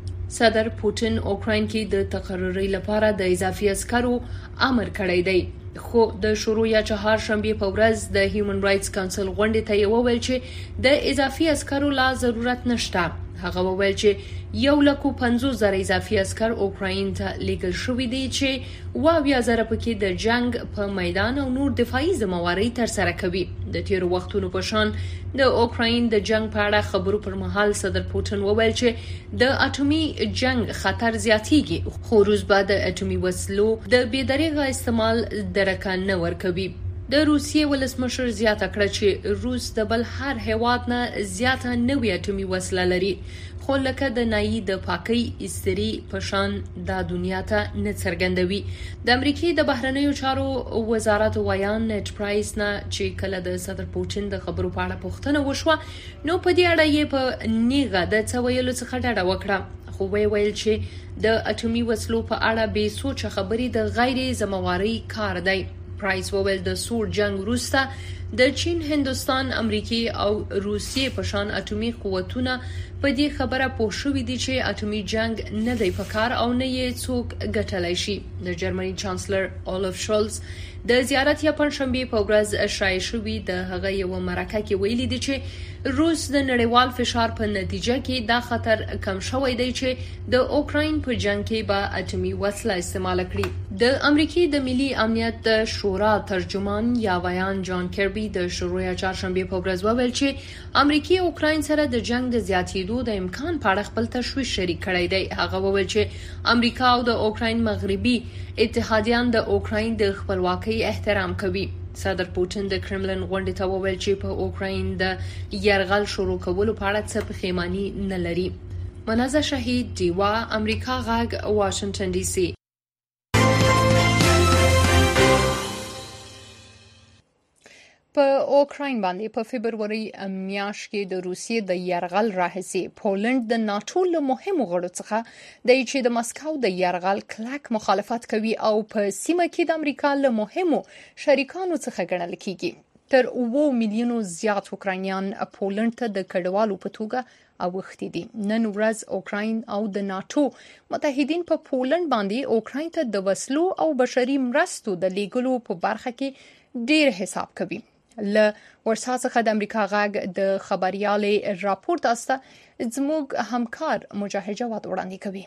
صدر پوتین اوکراین کې د تقرری لپاره د اضافي عسکرو امر کړی دی. خو د شروع یا چهارشنبه په ورځ د هیومن رائټس کونسل غونډې ته وویل چې د اضافي عسکرو لا ضرورت نشته. هغه وویل چې یو لک و پنځوس زره اضافي عسكر اوکراین ته لیږل شوي دي چې واویا زره پکې د جنگ په میدان او نور دفاعي ذمہواری تر سره کوي. د تیر وختونو په شان د اوکراین د جنگ په اړه خبرو پر مهال صدر پوتین وویل چې د اټومي جنگ خطر زیاتېږي خو روس به د اټومي وسلو د بېدریغه استعمال درکه نه ورکوي. د روسیې ولسمشر زیاته کړه چې روس د بل هر هیواد نه زیاته نوې اټومي وسله لري خو لکه د نایي د پاکۍ استری پشان د دنیا ته نه څرګندوي. د امریکای د بهرنیو چارو وزارت ویان نت پرایس نه چې کله د صدر پوتین د خبرو په اړه پوښتنه وشوه نو په دې اړه یې په نیغه د څه ویلو څخه ډډه وکړه خو ویل چې د اټومي وسلو په اړه بې سوچه خبرې د غیر ذمہواری کار دی. پرایس وویل د سوړ جنگ وروسته د چین، هندوستان، امریکای او روسیې په شان اټومي قوتونه په دې خبره پوه شوي دي چې اټومي جنگ نه دی پکار او نه یې څوک ګټلای شي. د جرمني چانسلر اولف شولز د زیارت یا پنځشنبه په ورځ شایع شوی د هغه یو مرکه کې ویلي دي چې روس د نړیوال فشار په نتیجه کې دا خطر کم شوی دی چې د اوکراین په جنگ کې به اټومي وسله استعمال کړي. د امریکای د ملي امنیت شورا ترجمان یا ویان جان کربي د شروع یا چهارشنبه په ورځ وویل چې امریکای اوکراین سره د جنگ د زیاتېدو د امکان په اړه خپل تشویش شریک کړی دی. هغه وویل چې امریکا او د اوکراین مغربي اتحادیان د اوکراین د خپلواکۍ احترام کوي. صدر پوتین د کرملن غونډې ته وویل چې په اوکراین د یرغل شروع کولو په اړه څه پښیماني نه لري. منازه شهید، ډیوا، امریکا غاګ، واشنگټن ډي سي. په اوکراین باندې په فبرवरी میاشت کې د روسیې د یرغل راهیسې پولند د ناتو له مهمو غړو څخه د چې د مسکو د یرغل کلک مخالفت کوي او په سیمه کې د امریکا له مهمو شریکانو څخه ګڼل کیږي تر اوه میلیونو زیات اوکراینیان پولند ته د کډوالو په توګه اوښتي دي نن ورځ اوکراین او د ناتو متحدین په پولند باندې اوکراین ته د وسلو او بشري مرستو د لیږلو په برخه کې ډیر حساب کوي ل ورسا څخه د امریکا غاګ د خبريالي راپور تاسو زموږ همکار مجاهد جواد وړاندې کوي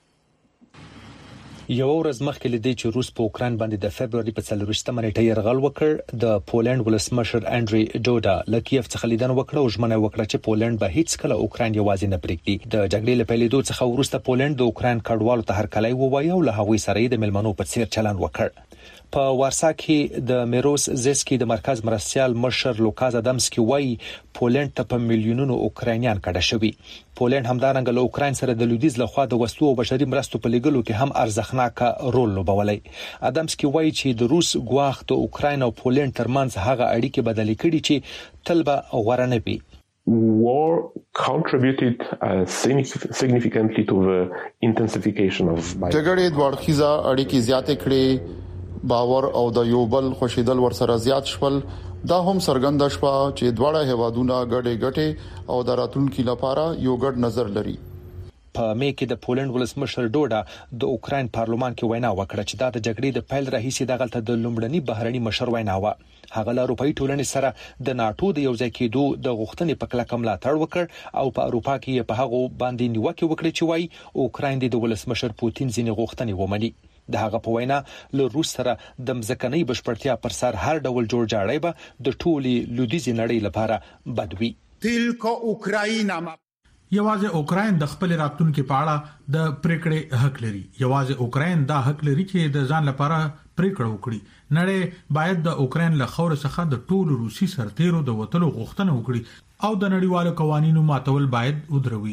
یو ورځ مخکې لدی چې روس په اوکراین باندې د فبرवरी په څلورشتمه نیټه یرغل وکړ د پولند ولسمشر انډری ډوډا لکیف څخه لیدنه وکړه او ژمنه وکړه چې پولند به هیڅ کله اوکراین یوازې نه پرېږدي د جګړې له پیلېدو څخه وروسته پولند د اوکراین کډوالو ته هرکلی ووایي او له هغوی سره د ملمنو په څیر چلند وکړ په وارسا کې د میروس زسکی د مرکز مرستيال مشر لوکاز ادمسکی وایي پولند ته په میلیونونو اوکراینیان کډه شوي پولند همدارنګه له اوکراین سره د لویدیز لخوا د وسلو او بشري مرستو په لګلو کې هم ارزښتناک رول لوبولی ادمسکی وایي چې د روس ګواښ د اوکراین او پولند ترمنځ هغه اړیکې بدلې کړي چې تل به غوره نه وي War contributed uh, significantly to the intensification of جګړې دوړخیزه اړیکې زیاتې کړې باور او د یو بل خوشیدل ورسره زیات شول دا هم څرګنده شوه چې دواړه هیوادونه ګډې ګټې او د راتلونکو لپاره یو ګډ نظر لري په می کې د پولند ولسمشر ډوډا د اوکراین پارلمان کې وینا وکړه چې دا د جګړې د پیل راهیسې دغلته د لومړني بهرني مشر وینا و هغه له اروپאי ټولنې سره د ناتو د یوځای کېدو د غوښتنې په کلکه ملاتړ وکړ او په اروپا کې په هغه باندې نیوکه وکړه چې وایي اوکراین د ولسمشر پوتین ځینې غوښتنې ومني د هغه په وینا له روس سره د مځکنۍ بشپړتیا پر سر هر ډول جوړ جاړی به د ټولي لویدیزي نړۍ لپاره بدوي تلکو اوکراینا یوازې اوکراین د خپل راتلونکو په اړه د پریکړې حق لري یوازې اوکراین دا حق لري چې د ځان لپاره پریکړه وکړي نړۍ باید د اوکراین له خور څخه د ټولو روسي سرتیرو د وټلو غوښتنه وکړي او د نړیوالو قوانینو ماتول باید ودروي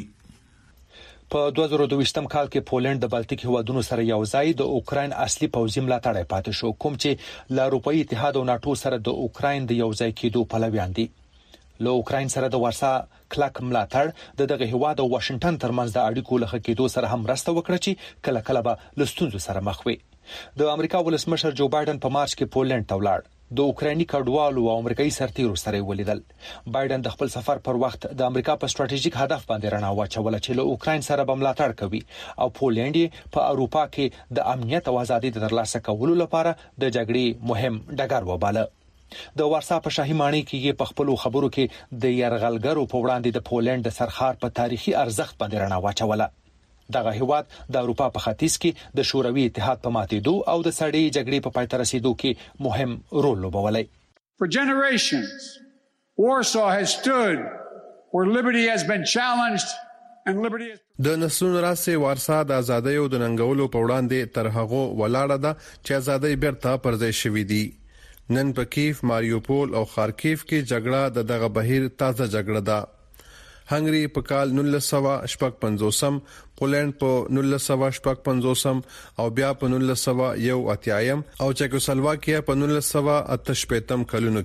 په دوه زره دوه ویشتم کال کې پولند د بالټیک هیوادونو سره یو ځای د اوکراین اصلي پوځي ملاتړ پاتې شو کوم چې له اروپאי اتحاد او ناتو سره د اوکراین د یو ځای کېدو پلویان دي له اوکراین سره د ورسا کلک ملاتړ د دغه هیواد او واشنگټن ترمنځ د اړیکو له کېدو سره هم راسته وکړه چې کله کله به لستونزو سره مخ وي د امریکا ولسمشر جو بایدن په مارچ کې پولند ته ولاړ د اوکرایني کډوالو او امریکایي سرتیرو سره ولیدل بایدن د خپل سفر پر وخت د امریکا په ستراتیژیک هدف باندې رڼا واچوله چې له اوکراین سره به ملاتړ کوي او پولند په اروپا کې د امنیت او ازادي د ترلاسه کولو لپاره د جګړې مهم ډګر وباله د وارسا په شاهي ماڼۍ کې په خپل خبرو کې د يرغلګرو په وړاندې د پولند د سرخار په تاریخي ارزښت باندې رڼا واچوله دغه هیواد د اروپا په ختیځ کې د شوروي اتحاد په ماتېدو او د سړې جګړې په پای ته رسیدو کې مهم رول لوبولی For generations Warsaw has stood where liberty has been challenged and liberty has د نسلونو راځي وارسا د ازادۍ او د ننګولو په وړاندې تر هغه ولاړه ده چې ازادۍ بیرته پرځای شوې دي نن په کیف ماریوپول او خارکیف کې جګړه د دغه بهیر تازه جګړه ده هنګری په کال نولس سوه شپږ پنځوسم پولند په نولس سوه شپږ پنځوسم او بیا په نولس سوه یو اتیایم او چکوسلواکیا په نولس سوه اته شپږم کلونو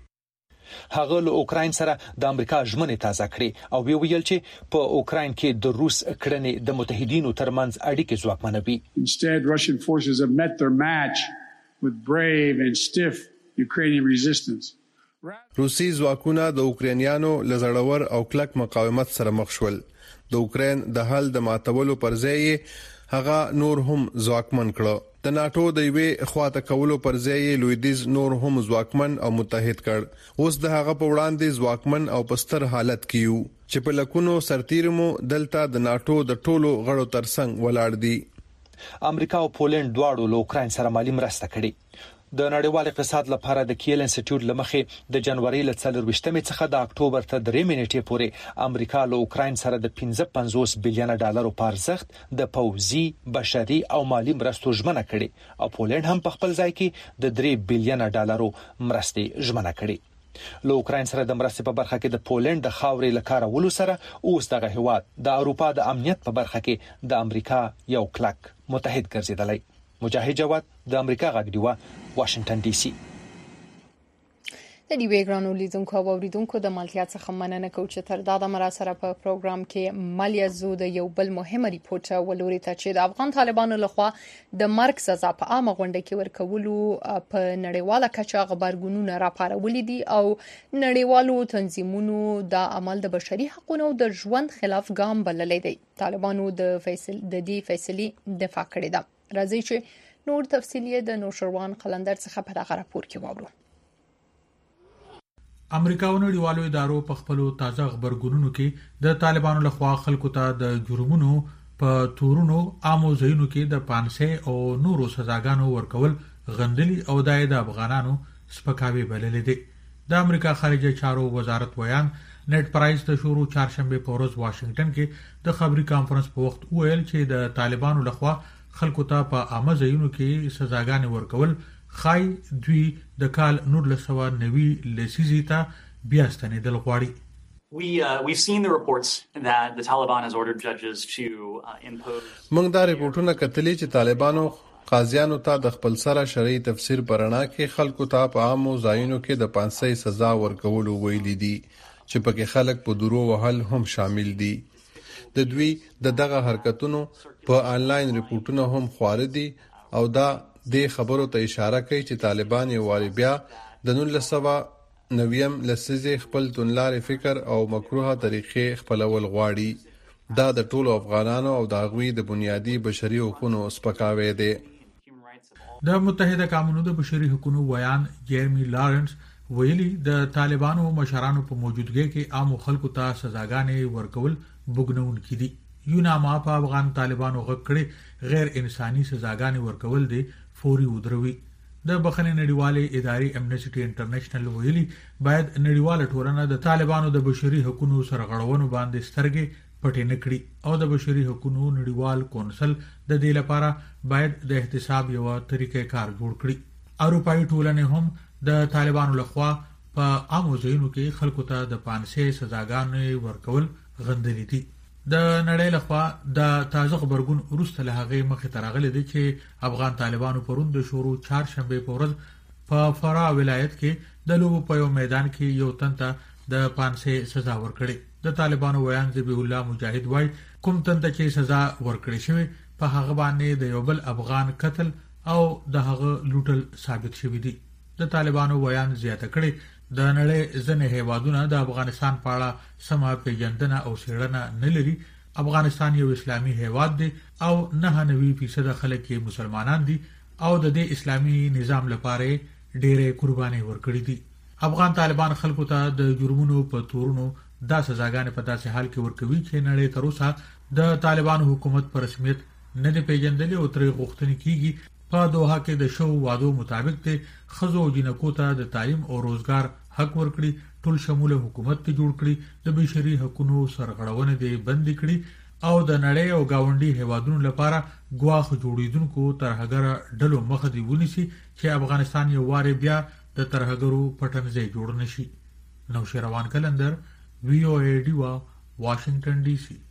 کې هغه له اوکراین سره د امریکا ژمنې تازه کړې او ویل چې په اوکراین کې د روس کړنې د متحدینو ترمنځ اړیکې ځواکمنوي Instead Russian forces have met their match with brave and stiff Ukrainian resistance روسي ځواکونه د اوکرانیانو لزړور او کلک مقاومت سره مخ شول د اوکرين د حل د ماتولو پر ځای هغه نور هم ځواکمن کړ د ناتو د یوې خواته کولو پر ځای لویدیز نور هم ځواکمن او متحد کړ اوس د هغه په وړاندې ځواکمن او پستر حالت کیو چې په لکونو سرتیرمو دلته د ناتو د ټولو غړو ترڅنګ ولاړ دي امریکا او پولند دواړو له اوکرين سره مالی مرسته کړې د نړیوال اقتصاد لپاره د کیل انسټیټیوټ لمخې د جنوري ل څلرويشتمې څخه د اکتوبر ته درې منټې پورې امریکا له اوکرين سره د پنځه پنځوس بلین ډالرو په ارزښت د پوځي بشري او مالی مرستو ژمنه کړې او پولند هم په خپل ځای کې د درې بلین ډالرو مرستې ژمنه کړې له اوکرين سره د مرستې په برخه کې د پولند د خاورې لکاره ولو سره اوس دغه هواد د اروپا د امنیت په برخه کې د امریکا یو کلک متحد ګرځیدلی مجاهد جواد د امریکا غږ دیوه واشنگټن ډي سي د دې وګړو لیدونکو او اوریدونکو د مالتیا څخه مننه کوم چې تر دا د مراسره په پروګرام کې مالیا زود یو بل مهمه ریپورت ولوري ته چې د افغان طالبانو لخوا د مرګ سزا په عامه غونډه کې ورکولو په نړیواله کچه غبرګونونه راپارولې دي او نړیوالو تنظیمونو د عمل د بشري حقوقو او د ژوند خلاف ګام بللې دي. طالبانو د فیصل د دې فیصلې دفاع کړې ده. راځي چې نور تفصیلی د نوشروان قلندر څخه په دغه راپور کې واورو. امریکا او نړیوالو ادارو په خپل تازه خبرګونونو کې د طالبانو لخوا خلکو ته د جرمونو په تورونو عامو ځایونو کې د پانسه او نورو سزاګانو ورکول غندلي او د افغانانو سپکاوي بللې دي. د امریکا خارجه چارو وزارت ویان نت پرایس د شورو چهارشنبه په ورځ واشنگټن کې د خبري کانفرنس په وخت ویل چې د طالبانو لخوا خلکو ته په عامه ځایونو کې سزاګانې ورکول خای دوی د کال نور لسوا نوي لسیزي ته بیا ستنېدل غواړي. We uh, we've seen the reports that the Taliban has ordered judges to uh, impose. موږ دا ریپورتونه کتلي چې طالبانو قاضیانو ته د خپل سره شرعي تفسیر پرانا کې خلکو ته په عامو ځایونو کې د پانسۍ سزا ورکول ویلي دي چې پکې خلک په درو وهل هم شامل دي. د دوی د دغه حرکتونو په آنلاین ریپورتونو هم خواره دي او دا د خبرو ته اشاره کوي چې طالبان یو واری بیا د نولس سوه نویم لسیزې خپل تنلارې فکر او مکروه طریقې خپلول غواړي. دا د ټولو افغانانو او د هغوی د بنیادي بشري حقوقو سپکاوی دی. د متحده قومونو د بشري حقوقو ویان جیرمی لارنس ویلي د طالبانو مشرانو په موجودګۍ کې عام خلکو ته سزاګانې ورکول بګنون کړي. یوناما په افغان طالبانو غکړي غیر انساني سزاګانې ورکول دي فوري ودروي. د بخښنې نړیوالې ادارې امنیسټي انټرنیشنل ویلي باید نړیواله ټولنه د طالبانو د بشري حقوقو سرغړونو باندې سترګې پټې نه کړي او د بشري حقوقو نړیوال کونسل د دې لپاره باید د احتساب یو طریقې کار جوړ کړي. اروپאי ټولنه هم د طالبانو لخوا په عامو ځایونو کې خلکو ته د پانسې سزاګانې ورکول غندلې دي. د نړۍ لخوا د تازه خبرګون وروسته له هغه مخې ترغلې دي چې افغان طالبانو پرون د شورو چهارشنبه په ورځ په فرا ولایت کې د لوبو په یو میدان کې یو تن ته د پانسې سزا ورکړي. د طالبانو ویان ذبیح الله مجاهد وای کوم تن ته چې سزا ورکړي شوی په هغه باندې د یو بل افغان قتل او د هغه لوټل ثابت شوی دی. د طالبانو ویان زیاته کړي د نړۍ ځنې هیوادونه د افغانستان په اړه سمه پیژندنه او څېړنه نه لري. افغانستان یو اسلامي هیواد دی او نه نوي فیصد خلک مسلمانان دي او د دې اسلامي نظام لپاره ډېرې قرباني ورکړي دي. افغان طالبان خلکو ته د جرمونو په تورونو دا سزاګانې په داسې حال کې ورکوي چې نړۍ تر اوسه د طالبانو حکومت په رسمیت نه دی پیژندل او ترې غوښتنه کیږي په دوحه کې د شو وادو مطابق ته خزو جنکو ته د تعلیم او روزګار حق ورکړي، ټول شموله حکومت ته جوړ کړي، د بشري حقوقو سرغړونه دي بند کړي او د نړۍ او گاونډي هیوادونو لپاره ګواخ جوړیدونکو ترهګر ډلو مخ دی ونیسي چې افغانستان یو واره بیا د ترهګرو پټنځي جوړ نشي. نوشروان قلندر وی او ای ډیوا واشنگټن ډي سي.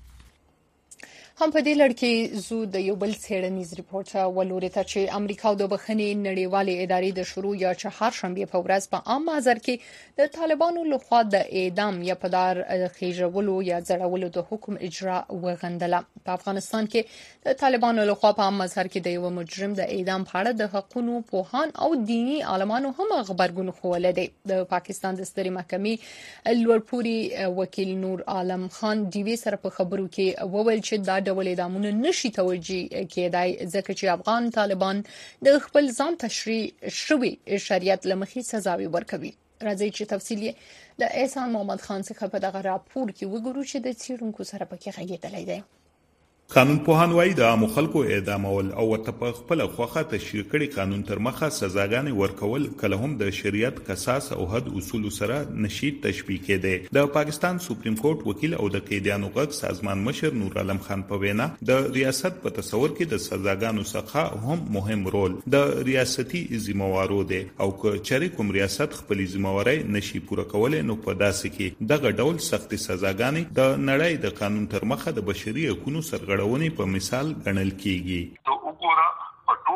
هم په دې لړ کې زو د یو بل څېړنیز ریپورت ولوري ته چې امریکا او د بخښنې نړیوالې ادارې د شروع یا چهارشنبه په ورځ په عام محضر کې د طالبانو لخوا د اعدام یا په دار خېژولو یا ځړولو د حکم اجرا وغندله. په افغانستان کې د طالبانو لخوا په عام محضر کې د یو مجرم د اعدام په اړه د حقوقو پوهان او دینی عالمانو هم خبرګون خوله دي. د پاکستان د ستري محکمې لوړپوړي وکیل نور عالم خان ډیوی سره په خبرو کې وویل چې دا ډول اعدامونه نشي توجیه کېدای ځکه چې افغان طالبان د خپل ځان تشریع شوی شریعت لمخې سزاوي ورکوي. راځي چې تفصیلی د احسان محمد خان څخه په دغه راپور کې وګورو چې د څیړونکو سره پکې غږیدلی دی. قانون پوهان وایي د عامو خلکو اعدامول او ورته په خپله خوښه تشریع کړي قانون تر مخه سزاګانې ورکول کله هم د شریعت قصاص او حد اصولو سره نشي تشبیه کېدی. د پاکستان سپریم کورټ وکیل او د قیدیانو غږ سازمان مشر نور عالم خان په وینا د ریاست په تصور کې د سزاګانو څخه هم مهم رول د ریاستي ذمہوارو دی او که چېرې کوم ریاست خپل ذمہواری نشي پوره کولای نو په داسې کې دغه ډول سخت سزاګانې د نړۍ د قانون تر مخه د بشري حقوقو سرغړونې په مثال ګڼل کیږي. ته وګوره په ټوله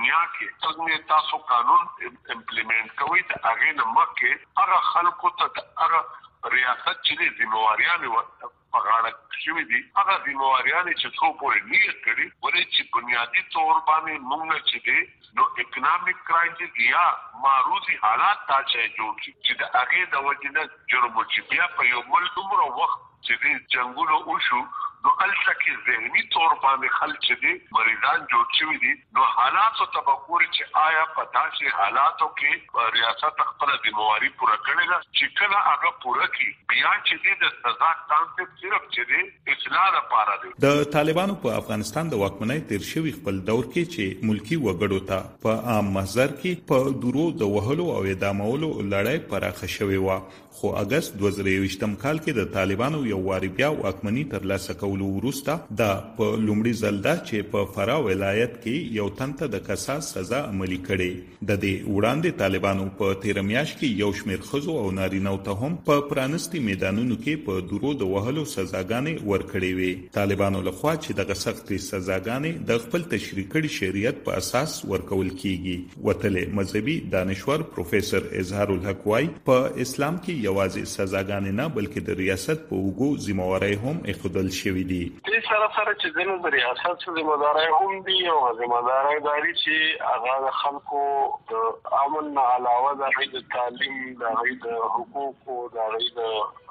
دنیا کې څنګه تاسو قانون امپلیمنٹ کوئ د هغه نه مخکې هغه خلکو ته هغه ریاست چې د ذمہواریانو په غاړه شوې دي هغه ذمہواریانو چې څو پورې نیت کړي ولې چې بنیادی تور باندې موږ چې دي نو اکونومیک کرایسس یا معروضی حالات تا چې جوړ شي چې د هغه د وجنه جرم چې بیا په یو ملک عمر وخت چې د جنگونو وشو نو الته کې ذهني تور باندې خلک دي مریضان جوړ شوی دي نو حالات او تفکر چې آیا پتا شي حالاتو کې ریاست خپل ذمہواری پوره کړي چې کله هغه پوره کړي بیا چې د سزا کانسپټ صرف چې د اصلاح لپاره دی. د طالبانو په افغانستان د واکمنۍ تیر شوی خپل دور کې چې ملکی وګړو ته په عام محضر کې په دورو د وهلو او اعدامولو لړۍ پراخه شوې و خو اگست دوه زره یوویشتم کال کې د طالبانو یو واری بیا واکمنۍ ترلاسه کولو وروسته د په لومړي ځل دا چې په فراه ولایت کې یو تنته د قصاص سزا عملي کړي د دې وړاندې طالبانو په تیر میاشت کې یو شمېر خزو او نارینه ته هم په پرانستي میدانونو کې په دورو د وهلو سزاګانې ورکړې وي. طالبانو لخوا چې دغه سختې سزاګانې د خپل تشریع کړي شریعت په اساس ورکول کیږي. وتلې مذهبي دانشور پروفیسور اظهار الحق وايي په اسلام کې یوازې سزاګانې نه بلکې د ریاست په وګړو ذمہواری هم اخدل شوې دي. دې سره سره چې د ریاست ذمہواری هم دي او ذمہواری داري چې هغه خلکو د امن علاوه د تعلیم د حقوقو د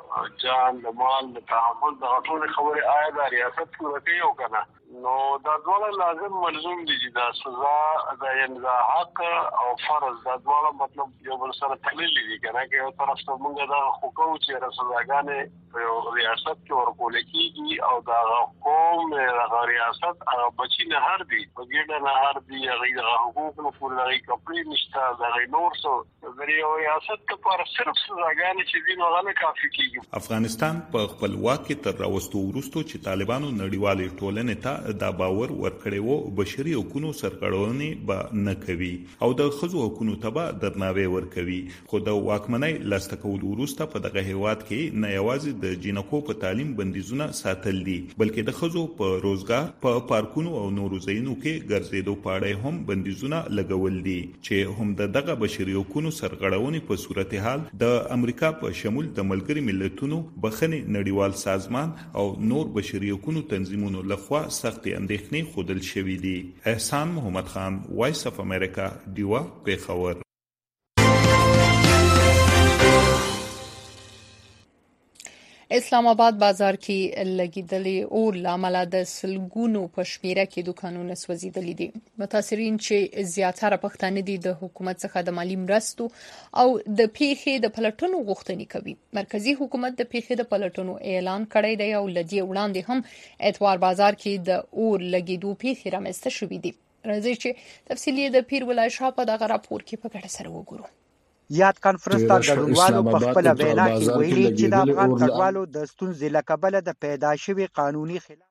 جان د مال د تحفظ د ټول خبره آیا د ریاست پوره کوي او کنه نو دا ډول لازم ملزوم دي چې دا سزا د انزا حق او فرض دا ډول مطلب یو بل سره تړلي دي کنه چې یو طرف ته موږ دا حقوق چې سزاګانې په ریاست کې ورکول کیږي او دا قوم د ریاست هغه بچی نه هر دي بګیډه نه هر دي هغه حقوق نو پوره لري کپړي نشته دا نور څه د ریاست لپاره صرف سزاګانې چې دي نو غل کافي کیږي. افغانستان په خپل واک کې تر راوستو وروسته چې طالبانو نړیوالې ټولنې ته دا باور ورکړی وو بشري حقوقو سرغړونې به نه کوي او د خزو حقوقو ته به درناوی ورکوي خو د واکمنۍ لاسته کول وروسته په دغه هیواد کې نه یوازې د جنکو په تعلیم بندیزونه ساتل دي بلکې د خزو په روزګار په پارکونو او نورو ځایونو کې ګرځېدو په اړه هم بندیزونه لګول دي چې هم دغه بشري حقوقو سرغړونې په صورتحال د امریکا په شمول د ملګري ملتونو بخښنې نړیوال سازمان او نور بشري حقوقو تنظیمونو لخوا سختې اندېښنې ښودل شوې دي. احسان محمد خان وایس اف امریکا دیوا پیښور. اسلام آباد بازار کې لګیدلې اور لامل د سلګونو په شمیره کې دکانونه سوځیدلې دي. متاثرین چې زیاتره پښتانه دي د حکومت څخه د مالی مرستو او د پیښې د پلټنو غوښتنې کوي. مرکزی حکومت د پیښې د پلټنو اعلان کړی دی او لدی وړاندې هم اتوار بازار کې د اور لګیدو پیښې رامنځته شوې دي. راځي چې تفصیلی د پیر ولای شاه په دغه راپور کې په ګډه سره وګورو. یاد کانفرنس ته ګډونوالو په خپل وینا کې ویلي چې د افغان کډوالو د ستونزې له کبله د پیدا شوی قانوني خلاف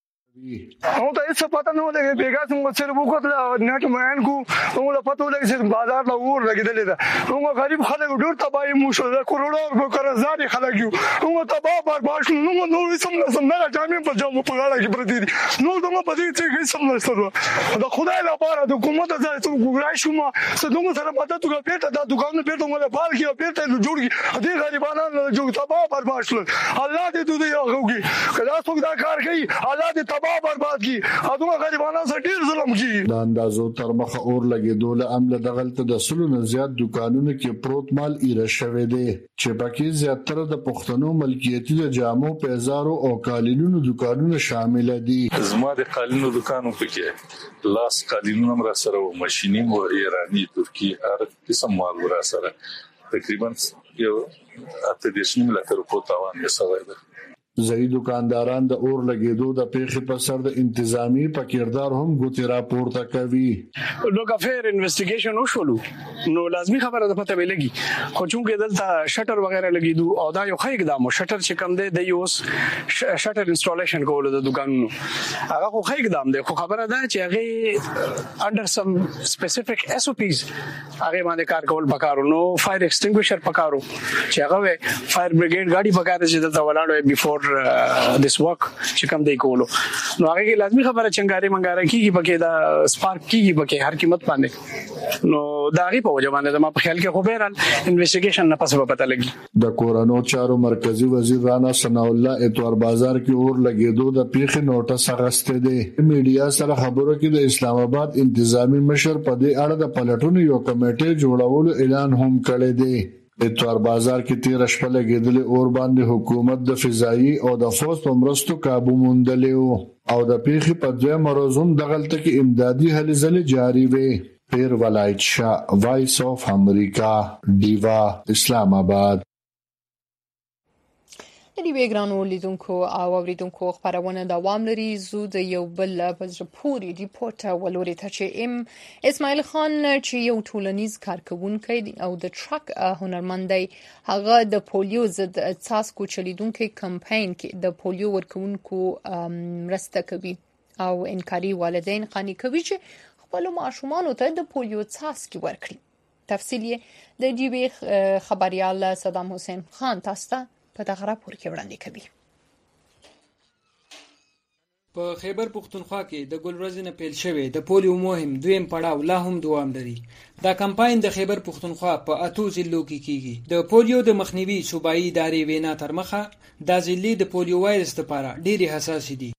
او ته څه پته نه ولګي بیګا څنګه سره وکړل نټ مان کو نو له پته ولګي چې بازار له اور لګیدل دي نو غریب خلک ډېر تباہي مو شو کروڑو په قرضداري خلک یو نو تباہ برباد نو نو سم سم نه جامې په جامو په غاړه کې پرتی دي نو دغه په دې چې سم نشته دا خدای لپاره د حکومت ځای ته ګورای شو ما څنګه سره مدد وکړه پیټه دا دکان پیټه مولا پال کې پیټه جوړ دي غریبانو جوړ تباہ برباد شول الله دې دوی هغوږي کله څوک دا کار کوي الله دې برباد کی اته غریبانو سره ډیر ظلم کی د اندازو تر مخه اور لګیدول عمل د غلط د سلو نه زیات دکانونو کې پروت مال ایره شوی دی چې پکې زیاتره د پښتنو ملکیتي د جامو پیزارو او قالینونو دکانونه شامل دي. زما د قالینو دکانو پکې لاس قالینونو هم را سره او ماشيني او ایرانی ترکی هر قسم مال را سره تقریبا یو اته د شنو لکه په تاوان یې سوي ده. ځای دکانداران د اور لګیدو د پیښې په سر د انتظامی په کردار هم ګوتې راپورته کوي. نو کافر انویسټیګیشن وشولو نو لازمی خبره ده پته ویلګي خو چونکه دلته شټر وغیرہ لګیدو او دا یو ښه اقدام شټر چې کم دی د یوس شټر انسټالیشن کول د دکانونو هغه خو ښه اقدام دی خو خبره ده چې هغه انډر سم سپیسیفیک اس او پیز هغه باندې کار کول پکارو نو فایر ایکسټینګویشر پکارو چې هغه فایر بریګیډ ګاډي پکاره چې دلته ولاړو بیفور for this work چې کوم دی کولو نو هغه کې لازمي خبره چنګاري منګاره کیږي پکې دا سپارک کیږي پکې هر قیمت باندې نو دا غي په وجه باندې ما په خیال کې خو بیرال انویسټیګیشن نه پسه پته لګي د کورونو چارو مرکزی وزیر رانا ثنا الله اتوار بازار کې اور لګیدو د پیښې نوټس اغسته دي میډیا سره خبرو کې د اسلام آباد انتظامی مشر په دې اړه د پلټونو یو کمیټه جوړولو اعلان هم کړی دی اتوار بازار کې تیر شپه لګیدلې اور باندې حکومت د فضائي او د فوز په مرستو काबू موندلې او د پیښې په دوه مرزون دغلت کې امدادي هلې ځلې جاری وي پیر ولایت شاه وایس اف امریکا دیوا اسلام آباد د دې وګرانو لیدونکو او اوریدونکو خبرونه دوام لري زو د یو بل په پوری ریپورت ولوري ته چې ام اسماعیل خان چې یو ټولنیز کارکونکو او د ټرک هنرمندي هغه د پولیو ضد څاڅکو چلیدونکو کمپاین کې د پولیو ورکونکو مرسته کوي او انکاري والدین قانې کوي چې خپل ماشومان ته د پولیو څاڅکي ورکړي تفصیل یې د جیبي خبريال صدام حسین خان تاسو په دغه راپور کې وړاندې کوي په خیبر پختونخوا کې د ګلورځ نه پیل شوی د پولیو مهم دویم پړاو لا هم دوام لري دا کمپاین د خیبر پختونخوا په اتو ضلعو کې کیږي د پولیو د مخنیوي صوبایي ادارې وینا تر مخه د ضلع د پولیو وایرس لپاره ډېری حساس دي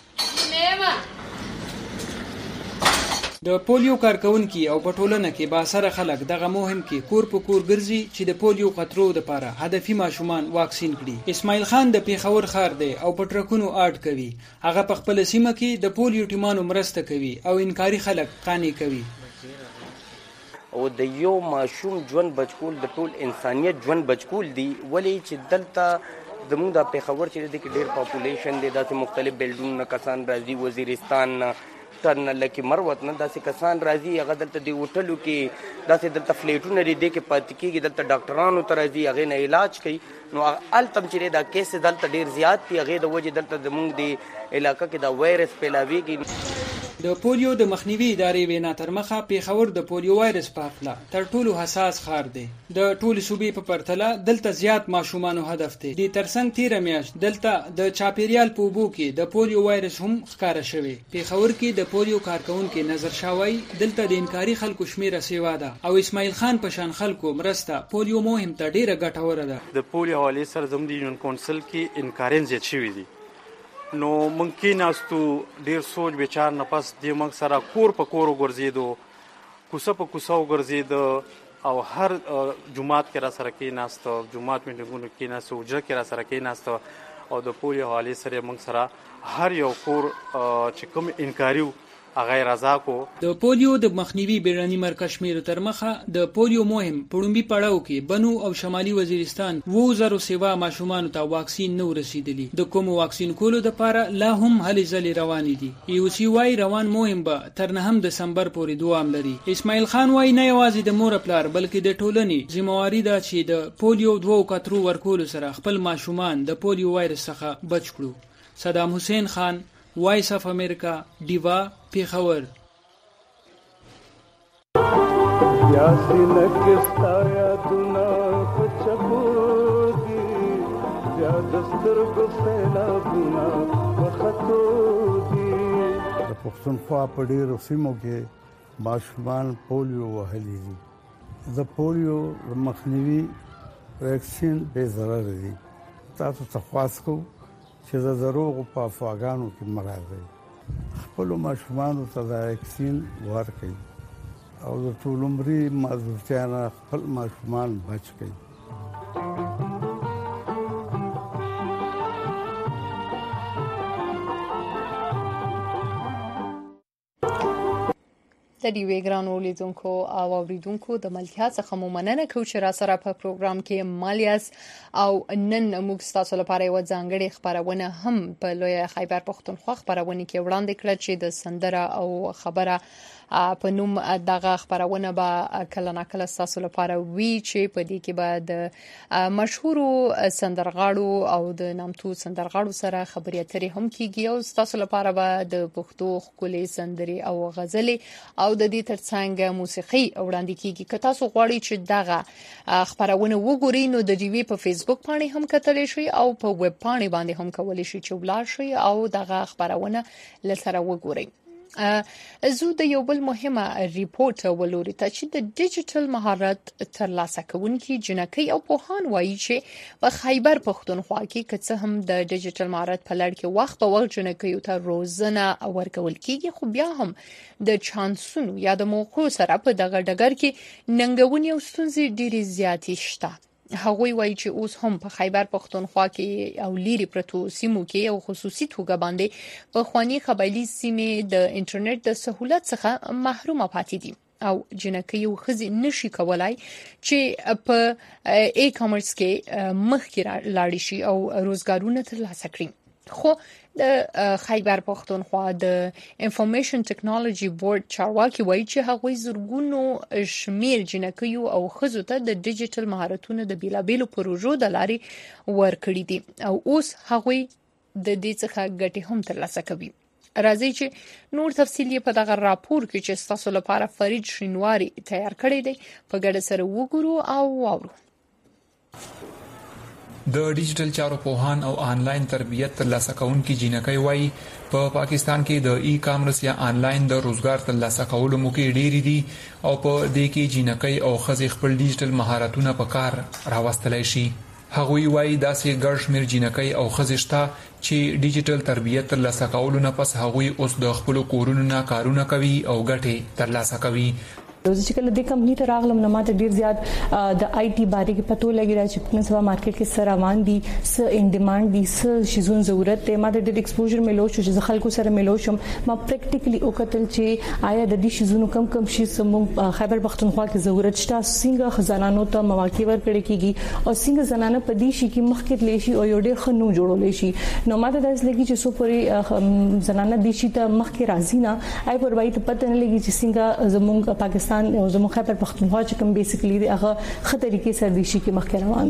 د پولیو کارکونکو او پټولنه کې با سره خلک دغه مهم کې کور په کور ګرځي چې د پولیو خطرو لپاره هدفي ماشومان واکسین کړي اسماعیل خان د پیښور خار دی او پټرکونو آرټ کوي هغه په خپل سیمه کې د پولیو ټیمانو مرسته کوي او انکاري خلک قانې کوي او د یو ماشوم ژوند بچکول د ټول انسانيت ژوند بچکول دی ولی چې دلته زموږ د پیښور چې د ډېر پاپولیشن دی د مختلف بلډونو کسان راځي وزیرستان ترنه لکه مروت نه داسې کسان راځي هغه دلته دی هوټلو کې داسې دلته فلیټونه لري د کې پات کېږي دلته ډاکټرانو ته راځي هغه نه علاج کوي نو التم چې دا کیس دلته ډیر زیات دی هغه د وجه دلته زموږ دی علاقې کې دا وایرس پیلاویږي د پولیو د مخنیوي ادارې وینا تر مخه پیښور د پولیو وایرس په اړه تر ټولو حساس خار دی د ټولو صوبې په پرتله دلته زیات ماشومان هدف دي د ترڅنګ تیر میاشت دلته د چاپیریال په بو کې د پولیو وایرس هم ښکارا شوی پیښور کې د پولیو کارکونکو نظر شاوی دلته د انکاري خلکو شمیره سیوا ده او اسماعیل خان په شان خلکو مرسته پولیو مهم ته ډیره ګټوره ده د پولیو حواله سره زموږ د یونین کونسل کې انکارین زیات شوی دي نو ممکن استو ډیر سوچ بیچار نه پس د موږ سره کور په کور ورزیدو کوسه په کوسه ورزیدو او هر جمعات کې را سره کې ناست جمعات میټینګونو کې ناست اوجه کې را سره کې ناست او د پولیو حواله سره موږ سره هر یو کور چې کوم انکاریو هغه رضا کو د پولیو د مخنیوي بیرانی مرکز شمیر تر مخه د پولیو مهم پړومبي پړاو کې بنو او شمالي وزیرستان وو زرو سیوا ماشومان ته واکسین نو رسیدلی د کوم واکسین کولو د لپاره لا هم هلې ځلې روان دي یو سی وای روان مهم به تر نهم دسمبر پورې دوام لري اسماعیل خان وای نه یوازې د مور پلار بلکې د ټولنې ذمہواری ده چې د پولیو دوه کترو ورکول سره خپل ماشومان د پولیو وایرس څخه بچ کړو صدام حسین خان وایس اف امریکا دیوا پیښور یا سینکستا یا دنا پچبو دی یا دستر کو سیلا بنا وختو دی د پښتونخوا په ډیرو سیمو کې ماشومان پولیو وهلي دي د پولیو مخنیوي ویکسین به ضرر دي تاسو ته خواست کوم چې د دروغ په افواګانو کې مراد خپل ماشومان ته د ویکسین ورکړي او د ټول عمري معذورتیا نه خپل ماشومان بچ کړي د دې وګرانو لیدونکو او اوریدونکو د ملتیا څخه مننه کوم چې را سره په پروګرام کې مالیاس او نن موږ تاسو لپاره یو ځانګړي خبرونه هم په لوی خیبر پختونخوا خبرونه کې وړاندې کړل چې د سندره او خبره په نوم دغه خبرونه به کله ناکله تاسو لپاره وی چې په دې کې به د مشهور سندرغاړو او د نامتو سندرغاړو سره خبرې اترې هم کیږي او تاسو لپاره به د پښتو خولي سندري او غزلې او د دې ترڅنګ موسیقي وړاندې کیږي. که تاسو غواړئ چې دغه خبرونه وګورئ نو د ډي وی په فیسبوک باندې هم کتلی شئ او په ویب باندې باندې هم کولی شئ چې ولاړ شئ او دغه خبرونه لسره وګورئ. زه د یو بل مهمه ریپورت ولوري ته چې د ډیجیټل مهارت ترلاسه کوونکي جنکۍ او پوهان وایي چې په خیبر پښتونخوا کې که څه هم د ډیجیټل مهارت په لړ کې وخت په وخت جنکیو ته روزنه ورکول کیږي، خو بیا هم د چانسونو یا د موقعو سره په دغه ډګر کې ننګونې او ستونزې ډېرې زیاتې شته. هغوی وایي چې اوس هم په خیبر پښتونخوا کې او لیري پرتو سیمو کې او خصوصي توګه باندې په خواني قبایلی سیمې د انټرنیټ د سہولت څخه محرومه پاتې دي او جنکۍ او ښځې نشي کولای چې په ای کامرس کې مخکې لاړ شي او روزګارونه ترلاسه کړي. خو د خیبر پښتونخوا د انفارمیشن ټیکنالوژي بورډ چارواکي وایي چې هغوی زرګونو شمیر جنکیو او ښځو ته د ډیجیټل مهارتونو د بیلابېلو پروژو د لارې ورکړي دي او اوس هغوی د دې څخه ګټه هم ترلاسه کوي. راځي چې نور تفصیل په دغه راپور کې چې تاسو لپاره فرید شینواری تیار کړی دی په ګډه سره وګورو او واورو. د ډیجیټل چارو پوهان او آنلاین تربیت ترلاسه کوونکي جنکۍ وایي په پاکستان کې د ای کامرس یا آنلاین د روزګار ترلاسه کولو موقع ډېری دي او په دې کې جنکۍ او ښځې خپل ډیجیټل مهارتونه په کار راوستلای شي. هغوی وایي داسې ګڼ شمېر جنکۍ او ښځې شته چې ډیجیټل تربیت ترلاسه کولو نه پس هغوی اوس د خپل کورونو نه کارونه کوي او ګټې ترلاسه کوي. چې کله د کمپنی ته راغلم نو ماته ډیر زیات د آی ټي باره کې پته لګی را چې په سبا مارکیټ کې سره روان دي س ان ډیماند دي س شیزون ضرورت ته ماته ډیر ایکسپوژر ملو شو چې خلکو سره ملو شم ما پریکټیکلی وکتل چې آیا د دې شیزونو کم کم شي سمو خیبر پښتونخوا کې ضرورت شته څنګه خزانانو ته مواقع ورکړي کیږي او څنګه زنانه په دې شي کې مخکې لشي او یو ډیر خنو جوړول شي. نو ماته داس لګی چې سو پوری زنانه دې شي ته مخکې راځي نه آی پر وای ته پته نه لګی چې څنګه زموږ پاکستان او زموږ خیبر پښتونخوا چې کوم بیسیکلی هغه خطرې کې سر دي شي کې مخکې روان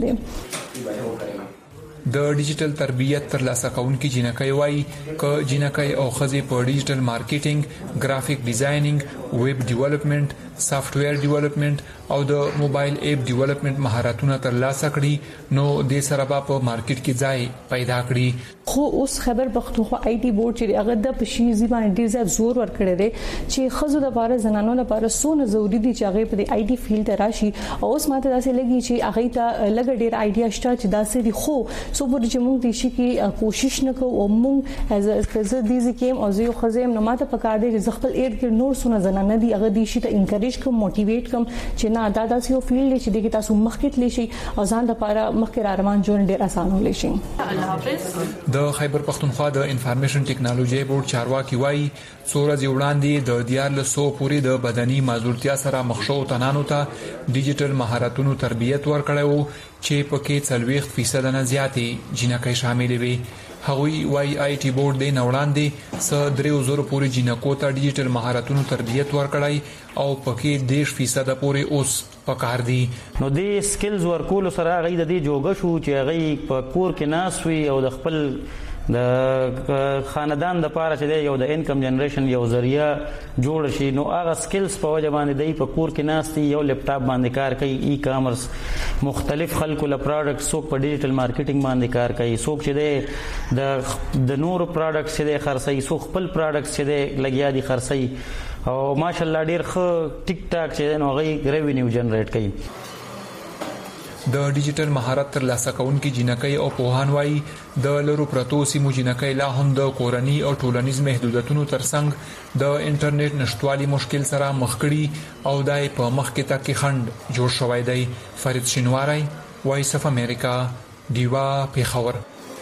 دي. د ډیجیټل تربیت ترلاسه کوونکي جنکۍ وایي ک جنکۍ او ښځې په ډیجیټل مارکیټینګ، ګرافیک ډیزاینینګ، ویب ډیولپمنٹ، سافټویر ډیولپمنٹ او د موبایل اپ ډیولپمنٹ مهارتونه ترلاسه کړي نو د سره په مارکیټ کې ځای پیدا کړي. خو اوس خیبر پښتونخوا آی ټي بورډ چې هغه د پښینځي باندې ډیر زیات زور ورکړی دی چې ښځو لپاره زنانو لپاره سونه ضروری دي چې هغه په آی ټي فیلډ راشي او اوس ماته داسې لګي چې هغه ته لګ ډیر آیډیا شته چې داسې دي خو سو پر چې موږ د شي کې کوشش نکوو او موږ از از دې ځکه او زه خزم نو ماته پکار دي چې خپل ایر کې نور سونه زنانه دي هغه دي شي ته انکریج کوم موټیویټ کوم چې نه دا داسې یو فیلډ چې دغه تاسو مخکې لشي او ځان لپاره مخکې را روان جوړ ډیر اسانه ولشي. الله حافظ. د خیبر پښتونخوا د انفارمیشن ټیکنالوژي بورډ چارواکي وایي څو ورځې وړاندې د دیار له سو پورې د بدني معذورتیا سره مخ شو تنانو ته ډیجیټل مهارتونو تربیت ورکړیو چې پکې څلويخ فیصد نه زیاتې جنکۍ شامل وي. هغوی وایي آی ټي بورډ د نوړاندې س درې زره پورې جنکو ته ډیجیټل مهارتونو تربیت ورکړای او پکې دیش فیصد پورې اوس پکار دي. نو د سکلز ورکول سره غي د دې جوګه شو چې غي په کور کې ناسوي او د خپل د خاندان د پاره چې یو د انکم جنریشن یو ذریعہ جوړ شي نو هغه سکلز په وجه باندې دی په کور کې ناستي یو لپټاپ باندې کار کوي ای کامرس مختلف خلکو له پروډکټ سوق په ډیجیټل مارکیټینګ باندې کار کوي سوق چې دی د د نور پروډکټ چې دی خرڅي سوق خپل پروډکټ چې دی لګیا دي خرڅي او ماشالله ډیر ښه ټیک ټاک چې نو غي ریوینیو جنریټ کوي. د ډیجیټل مهارت ترلاسه کوونکي جنکۍ او پوهان وایي د لرو پرتو سیمو جنکۍ لا هم د کورنۍ او ټولنیز محدودیتونو ترڅنګ د انټرنیټ نشټوالي مشکل سره مخ کړي او دای په مخ کې تکي خند جوړ شوی دی. فرید شینواری، وایس اف امریکا، دیوا پیښور.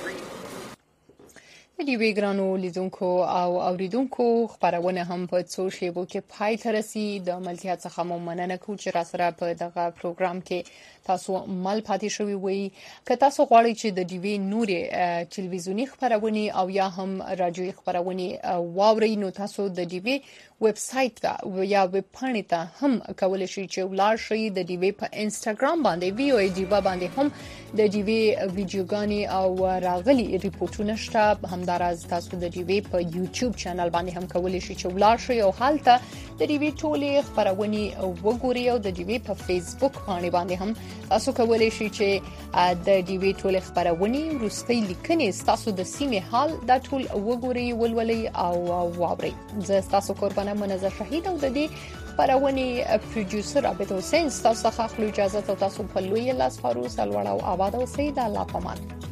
دی ویګرانو لیدونکو او اوریدونکو خبرونه هم په څو شیبو کې پای ته رسي. د ملتیا څخه مو مننه کوم چې را سره په دغه پروګرام کې تاسو مل پاتې شوي وي. که تاسو غواړئ چې د ډیوی نورې ټلویزیونی خبرونه او یا هم رادیوي خبرونه واورئ نو تاسو د ډیوی ویب سټ ته یا ویب پاڼې ته هم کولای شئ چې ولاړ شئ. د ډیوی په انستګرام باندې وی او ډیوا باندې هم د ډیوی ویډیوګانی او راغلي ریپورتونه شته. همدا همدارز تاسو د ډیوی په یوټیوب چینل باندې هم کولی شئ چې ولاړ شئ او حالته د ډیوی ټولې خبرونه وګورئ او د ډیوی په فیسبوک باندې باندې هم تاسو کولی شئ چې د ډیوی ټولې خبرونه ورستۍ لیکنې تاسو د سیمې حال د ټول وګورئ ولولئ او واورئ. زه تاسو قربانه منزه شهید او د دې خبرونه پروډوسر عبد حسین تاسو څخه خپل اجازه او تاسو په لوی لاس فاروق الوړ او آباد اوسئ. د الله پامان.